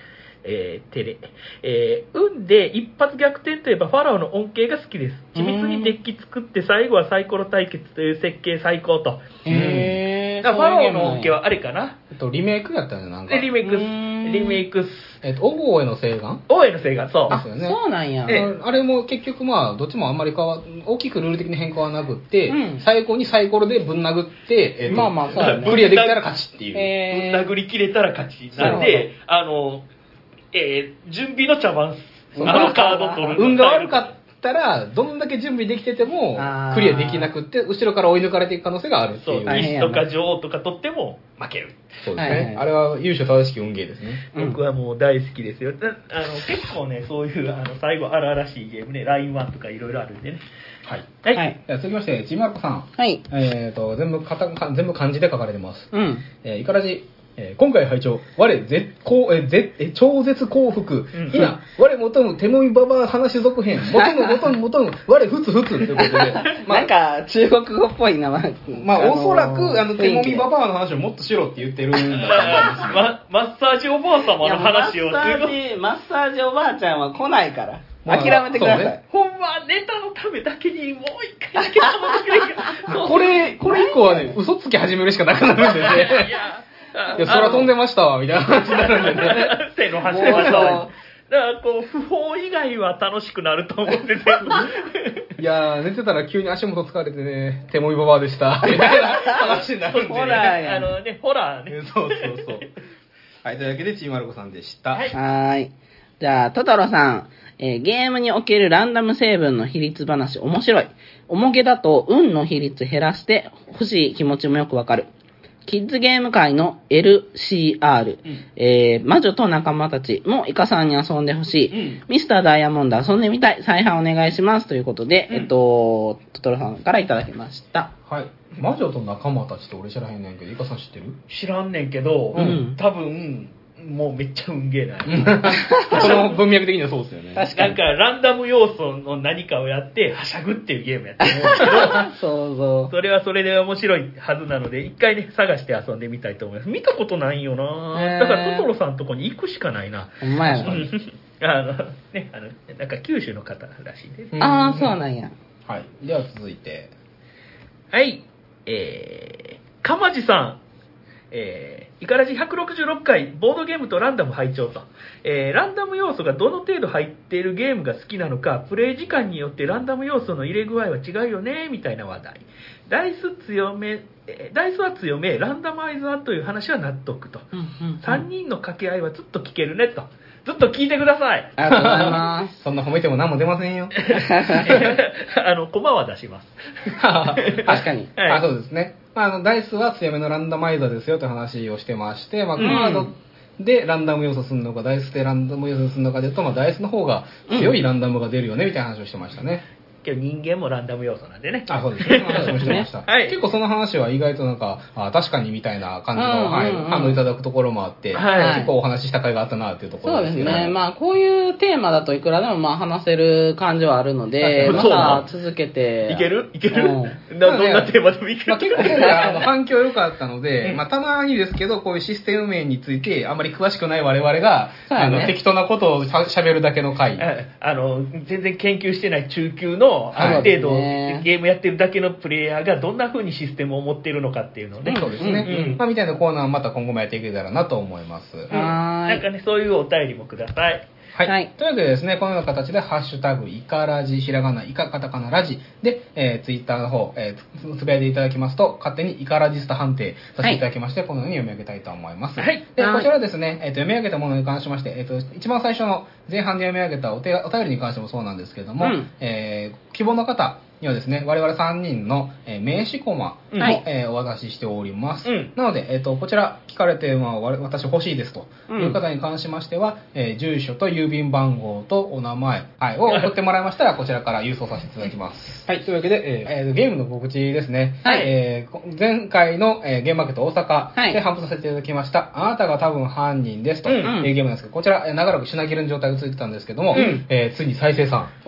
えー、テレ。えー、運で一発逆転といえばファラオの恩恵が好きです。緻密にデッキ作って最後はサイコロ対決という設計最高と。 へー。 だからファラオの恩恵はあれかな。 えっと、リメイクやったよね、なんか。 でリメイクス。 うーんリメイクス。 えっと、オボエの星岩大江のせいが、そう。 ですよね。 そうなんや。 えあれも結局まあ、どっちもあんまり変わ、大きくルール的に変化はなくって、 うん最後にサイコロでぶん殴って、えっとまあまあそうだねクリアできたら勝ちっていう。 へーぶん殴り切れたら勝ち。なんで、あの、えー、準備の茶番、 そうあのカード取る。 運が悪かったら、どんだけ準備できててもあー、 クリアできなくって、後ろから追い抜かれていく可能性があるってそう、 いう。 大変やなリスとか女王とか取っても負ける。 そうですね。 はいはいあれは優勝正しき運ゲーですね。 うん僕はもう大好きですよ。だあの結構ね、そういうあの最後荒々しいゲームね、ラインワンとかいろいろあるんでね。 はい。 はい。 はいでは続きまして、ちびまる子さん。 はい。 えっ、と、全部かたか、全部漢字で書かれてます。 うん。 えー、いからじ、えー今回拝聴我絶好、えー絶えー超絶幸福、 うんひな、我求む手もみばばあ話続編、求む求む求む、我ふつふつということで、まあなんか、中国語っぽい名前。 まあ、おそらく、あの、手もみばばばあの話をもっとしろって言ってるんだと思います。 まマッサージおばあ様の話をマッサすごいージ、マッサージおばあちゃんは来ないから。 まあ諦めてください。 そうねほんまネタのためだけにもう一回だけ頼んでくれよ。 これ、これ以降はね、嘘つき始めるしかなくなるんでいね。 や、 いや、空飛んでましたわ、みたいな話になるんでね。 手の走りましたわ。だからこう不法以外は楽しくなると思って全部。 いやー、寝てたら急に足元疲れてね、手もみばばあでした。みたいな話になるんで、ね。 ホラーやあのねホラーね。 そうそうそう。はい、というわけで、ちーまる子さんでした。 はいはーい。じゃあ、トトロさん、えーゲームにおけるランダム成分の比率話面白い。おもげだと運の比率減らして欲しい気持ちもよくわかる。キッズゲーム界の エルシーアール、 うんえー魔女と仲間たちもイカさんに遊んでほしい、 うんミスターダイヤモンド遊んでみたい、再販お願いしますということで、 うんえっと、トトロさんからいただきました。 はい。魔女と仲間たちって俺知らへんねんけど、イカさん知ってる知らんねんけど、 うん多分もうめっちゃ運ゲーない。 その文脈的にはそうですよね。 確かになんかランダム要素の何かをやってはしゃぐっていうゲームやってるんですけど。 そうそそれはそれで面白いはずなので、一回ね、探して遊んでみたいと思います。見たことないよへなーだからトトロさんのとこに行くしかないな。 う。ほんまやな。 うんあの、ね、あの、なんか九州の方らしいです。 うんああ、そうなんや。 はい。では続いて、 はい、えー、かまじさん。えー、イカラジひゃくろくじゅうろっかい、ボードゲームとランダム拝聴と、えー、ランダム要素がどの程度入っているゲームが好きなのか、プレイ時間によってランダム要素の入れ具合は違うよね、みたいな話題。ダイス強め、えーダイスは強め、ランダマイザーという話は納得と。 うんうんうんさんにんの掛け合いはずっと聞けるね、と。ずっと聞いてください。 ありがとうございます。 そんな褒めても何も出ませんよ。 あの、コマは出します。 確かに。 はいあそうですね。まあ、あの、ダイスは強めのランダマイザーですよという話をしてまして、まあ、カうんードでランダム要素するのか、ダイスでランダム要素するのかでいうと、まあ、ダイスの方が強いランダムが出るよね、みたいな話をしてましたね。 けど人間もランダム要素なんでね。 あ、そうですね。話もしてました。 はい結構その話は意外となんか、あ確かにみたいな感じうんうんうんの、はい、反応いただくところもあって、 はい結構お話しした回があったなっていうとこそうですろですけど。 ね。まあ、こういうテーマだといくらでもまあ話せる感じはあるので、まそうなた続けて。 いけるいける、 うんなどんなテーマでもいける、 まあ、結構今回あの反響良かったので、 うんまあ、たまにですけど、こういうシステム面についてあまり詳しくない我々が、 そうやねあの適当なことをしゃ喋るだけの回。 あの全然研究してない中級のはいある程度そうですねゲームやってるだけのプレイヤーがどんな風にシステムを持っているのかっていうのをね、 そうですね、 うんうんまあ、みたいなコーナーをまた今後もやっていけたらなと思います。 うんはーいなんかねそういうお便りもください。 はい。 はいというわけでですね、このような形で、ハッシュタグ、イカラジ、ひらがな、イカカタカナラジで、えー、ツイッターの方、えーつ、つぶやいていただきますと、勝手にイカラジスタ判定させていただきまして、このように読み上げたいと思います。 はいで、 はいこちらですね、えっ、と、読み上げたものに関しまして、えっ、と、一番最初の前半で読み上げたお手お便りに関してもそうなんですけれども、 うんえー希望の方にはですね、我々さんにんの、えー名刺コマを、 はいえーお渡ししております。 うんなので、えっ、と、こちら聞かれて、まあ、我私欲しいですとうんいう方に関しましては、えー住所と郵便番号とお名前、はい、を送ってもらいましたら、こちらから郵送させていただきます。はい、というわけで、えーえーゲームの告知ですね。 はいえーこ前回の、えーゲームマーケット大阪はいで販布させていただきました、あなたが多分犯人ですとうんいうゲームなんですけど、こちら、えー長らく品切れの状態が続いてたんですけども、 うんえーついに再生産。 お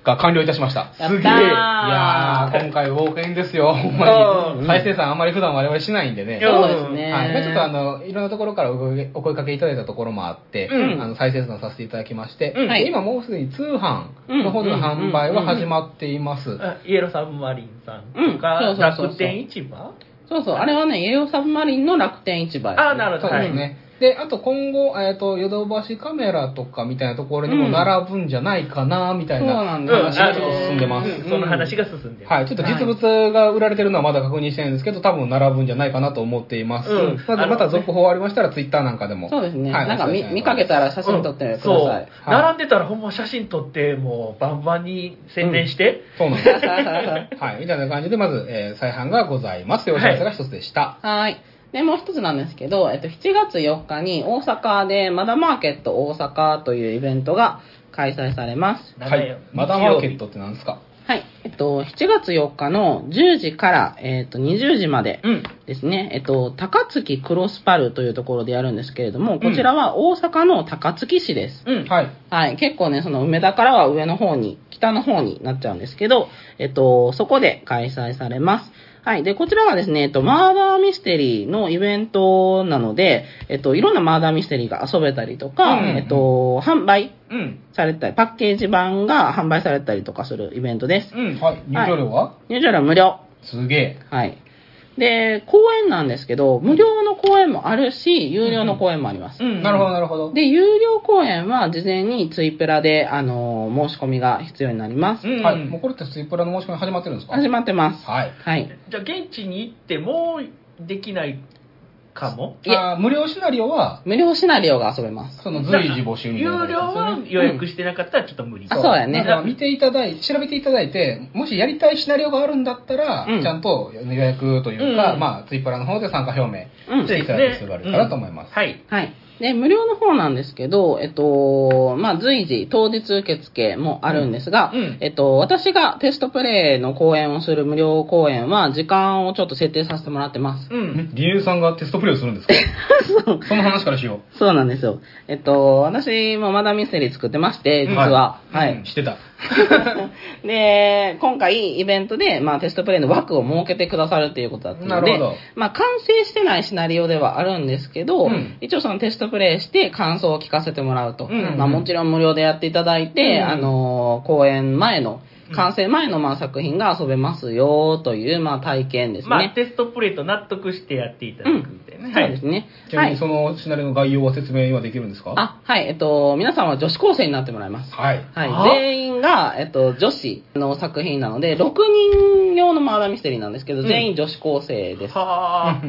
が完了いたしました。 やったー。 すげえいやー、今回ウォークインですよ、ほんまうんに。再生産あんまり普段我々しないんでね。 そうですね。 はい。まあちょっとあの、いろんなところからお声お声かけいただいたところもあって、 うんあの、再生産させていただきまして、 うんで今もうすでに通販の方での販売は始まっています。 あイエローサブマリンさんとか、 うんそうそうそうそう楽天市場そうそう、あれはね、イエローサブマリンの楽天市場や。 あ、なるほど。 そうですね。で、あと今後、えっ、と、ヨドバシカメラとかみたいなところにも並ぶんじゃないかな、みたいなそうなんです話がちょっと進んでます。 うんその話が進んでる。 はい、ちょっと実物が売られてるのはまだ確認してないんですけど、多分並ぶんじゃないかなと思っています。 うんなのでまた続報ありましたら、ツイッターなんかでも。 そうですね。 はいなんか見お伝えしたいと思います見かけたら写真撮ってくだそう、 さい。 はい並んでたらほんま写真撮ってもうバンバンに宣伝して、 そうなんです。はい、みたいな感じで、まず、えー再販がございますというお知らせが一つでした。 はい。で、もう一つなんですけど、えっと、しちがつよっかに大阪でマダマーケット大阪というイベントが開催されます。 はい。マダマーケットって何ですか？ はい。えっと、しちがつよっかのじゅうじから、えっと、にじゅうじまでうんですね、えっと、高槻クロスパルというところでやるんですけれども、こちらは大阪の高槻市です。 うんはい。 はい。結構ね、その梅田からは上の方に、北の方になっちゃうんですけど、えっと、そこで開催されます。はい。で、こちらはですね、えっと、マーダーミステリーのイベントなので、えっと、いろんなマーダーミステリーが遊べたりとか、 うんえっと、販売うんされたり、パッケージ版が販売されたりとかするイベントです。 うんはい。入場料は？ 入場料は無料。 すげえ。 はい。で、公演なんですけど、無料の公演もあるし、有料の公演もあります。 うんなるほど、なるほど。 で、有料公演は事前にツイプラで、あの、申し込みが必要になります。 うんはい。もうこれってスイプラの申し込み始まってるんですか？ 始まってます。 はい。 はい。 じゃあ現地に行ってもできないかもいえあー無料シナリオは、 無料シナリオが遊べます。 その随時募集みたいな有料は予約してなかったらちょっと無理、 あそうやねだから見ていただいて、調べていただいて、もしやりたいシナリオがあるんだったら、 うんちゃんと予約というか、 うんまあ、ツイッパラの方で参加表明うんしていただく必要があるかなと思います。 はいはい。で、無料の方なんですけど、えっと、まあ、随時、当日受付もあるんですが、 うんうんえっと、私がテストプレイの講演をする無料講演は、時間をちょっと設定させてもらってます。 うんリエさんがテストプレイをするんですか？ そうその話からしよそうなんですよ。えっと、私もまだミステリー作ってまして、実は。 う。 はい。 うんしてた。 で、今回イベントで、まあ、テストプレイの枠を設けてくださるっていうことだったのでなるほど、 まあ、完成してないシナリオではあるんですけど、 うん一応そのテストプレイして感想を聞かせてもらうと。 うんまあ、もちろん無料でやっていただいて、 うんあの、公演前の、完成前のまあ作品が遊べますよという、まあ、体験ですね。 まあテストプレイと納得してやっていただくみたいな、 うん、そうですね。 ちなみにはい。 そのシナリオの概要は説明はできるんですか？ あ、はい。えっと、皆さんは女子高生になってもらいます。 はい。 はいあ、 全員が、えっと、女子の作品なので、ろくにん用のマーダーミステリーなんですけど、 うん全員女子高生です。 はあ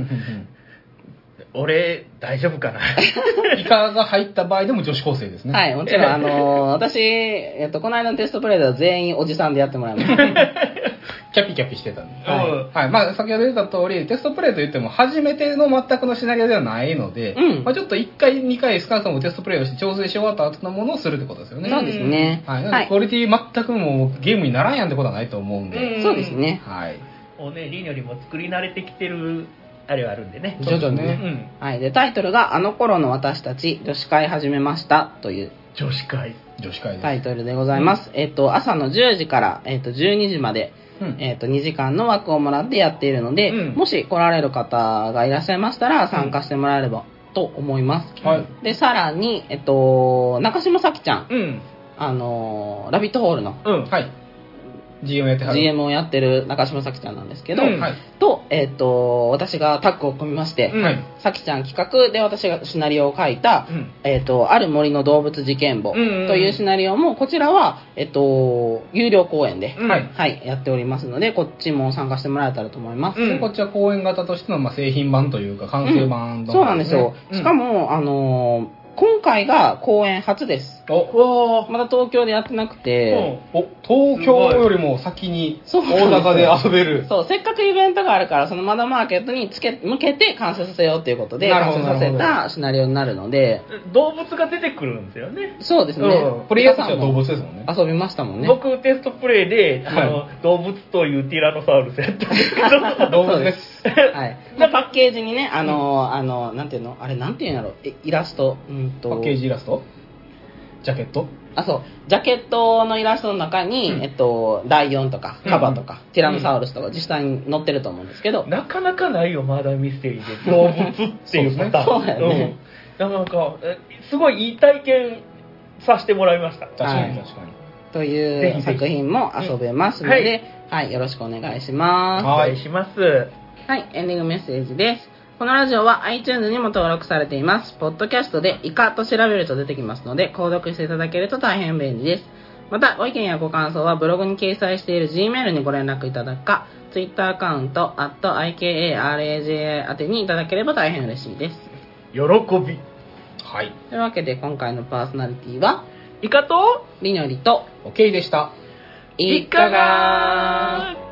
俺大丈夫かなイカが入った場合でも女子高生ですね。 はい、もちろん、あのー私、えっと、この間のテストプレイでは全員おじさんでやってもらいます。 キャピキャピしてたんで。 うんはい。まあ、先ほど言った通り、テストプレイといっても、初めての全くのシナリオではないので、 うんまあ、ちょっといっかい、にかい少なくともテストプレイをして調整し終わった後のものをするってことですよね。 そうですね。 はい。なのはいでクオリティ全くもうゲームにならんやんってことはないと思うんで。 うんそうですね。 はい。 もうねリンよりも作り慣れてきてるあれはあるんでね徐々にねうんはい。で、タイトルが、あの頃の私たち、女子会始めましたという女子会女子会です。 タイトルでございます。えっと、朝のじゅうじから、えっと、じゅうにじまで、 うんえっと、にじかんの枠をもらってやっているので、 うんもし来られる方がいらっしゃいましたら、参加してもらえればと思います。 はい。 で、さらに、えっと、中島咲ちゃん、 うんあのー、ラビットホールのうんはい。ジーエム やってはる。 ジーエム をやってる中島咲ちゃんなんですけど、 うんはい。 と、えっと、私がタッグを組みまして、 うんはい。 咲ちゃん企画で私がシナリオを書いた、 うんえっと、ある森の動物事件簿とうんうんうんいうシナリオも、こちらは、えっと、有料公演で、 うんはいはい、やっておりますので、こっちも参加してもらえたらと思います。 うんでこっちは公演型としての、まあ、製品版というか、完成版の、 そうなんですよ。 うんしかも、あのー今回が公演初です。 お、 わまだ東京でやってなくて、 お、東京よりも先にそう大阪で遊べる。 そう、せっかくイベントがあるから、そのマダマーケットにつけ向けて完成させようということで、 なるほ完成させどなるほたシナリオになるので、 動物が出てくるんですよねそうですね。 うんプレイヤーとしては動物ですもんね。 遊びましたもんね。 僕テストプレイで、あの動物というティラノサウルスやったんですけど動物です。 はい。まあ、パッケージにね、あの、あの、なんていうのあれ、なんていうんだろうえイラスト。うんと。 パッケージイラストジャケットあ、そう、ジャケットのイラストの中に、 うんえっと、ライオンとか、カバとか、 うんティラノサウルスとか実際に載ってると思うんですけど、 なかなかないよ、マーダーミステリーで動物っていうパターン。 そうだよねうん、なかなか、えすごいいい体験させてもらいました。 確かに確かに。 とぜいうひぜひ作品も遊べますのうんで、はい、よろしくお願いします。 お願いします。 はい、エンディングメッセージです。このラジオは iTunes にも登録されています。ポッドキャストでイカと調べると出てきますので、購読していただけると大変便利です。また、ご意見やご感想はブログに掲載している Gmail にご連絡いただくか、Twitter アカウント、アット アイケーエーアールエージェー 宛てにいただければ大変嬉しいです。 喜び。 はい。 というわけで、今回のパーソナリティは、 イカと、 りのりと、 OK でした。 いかが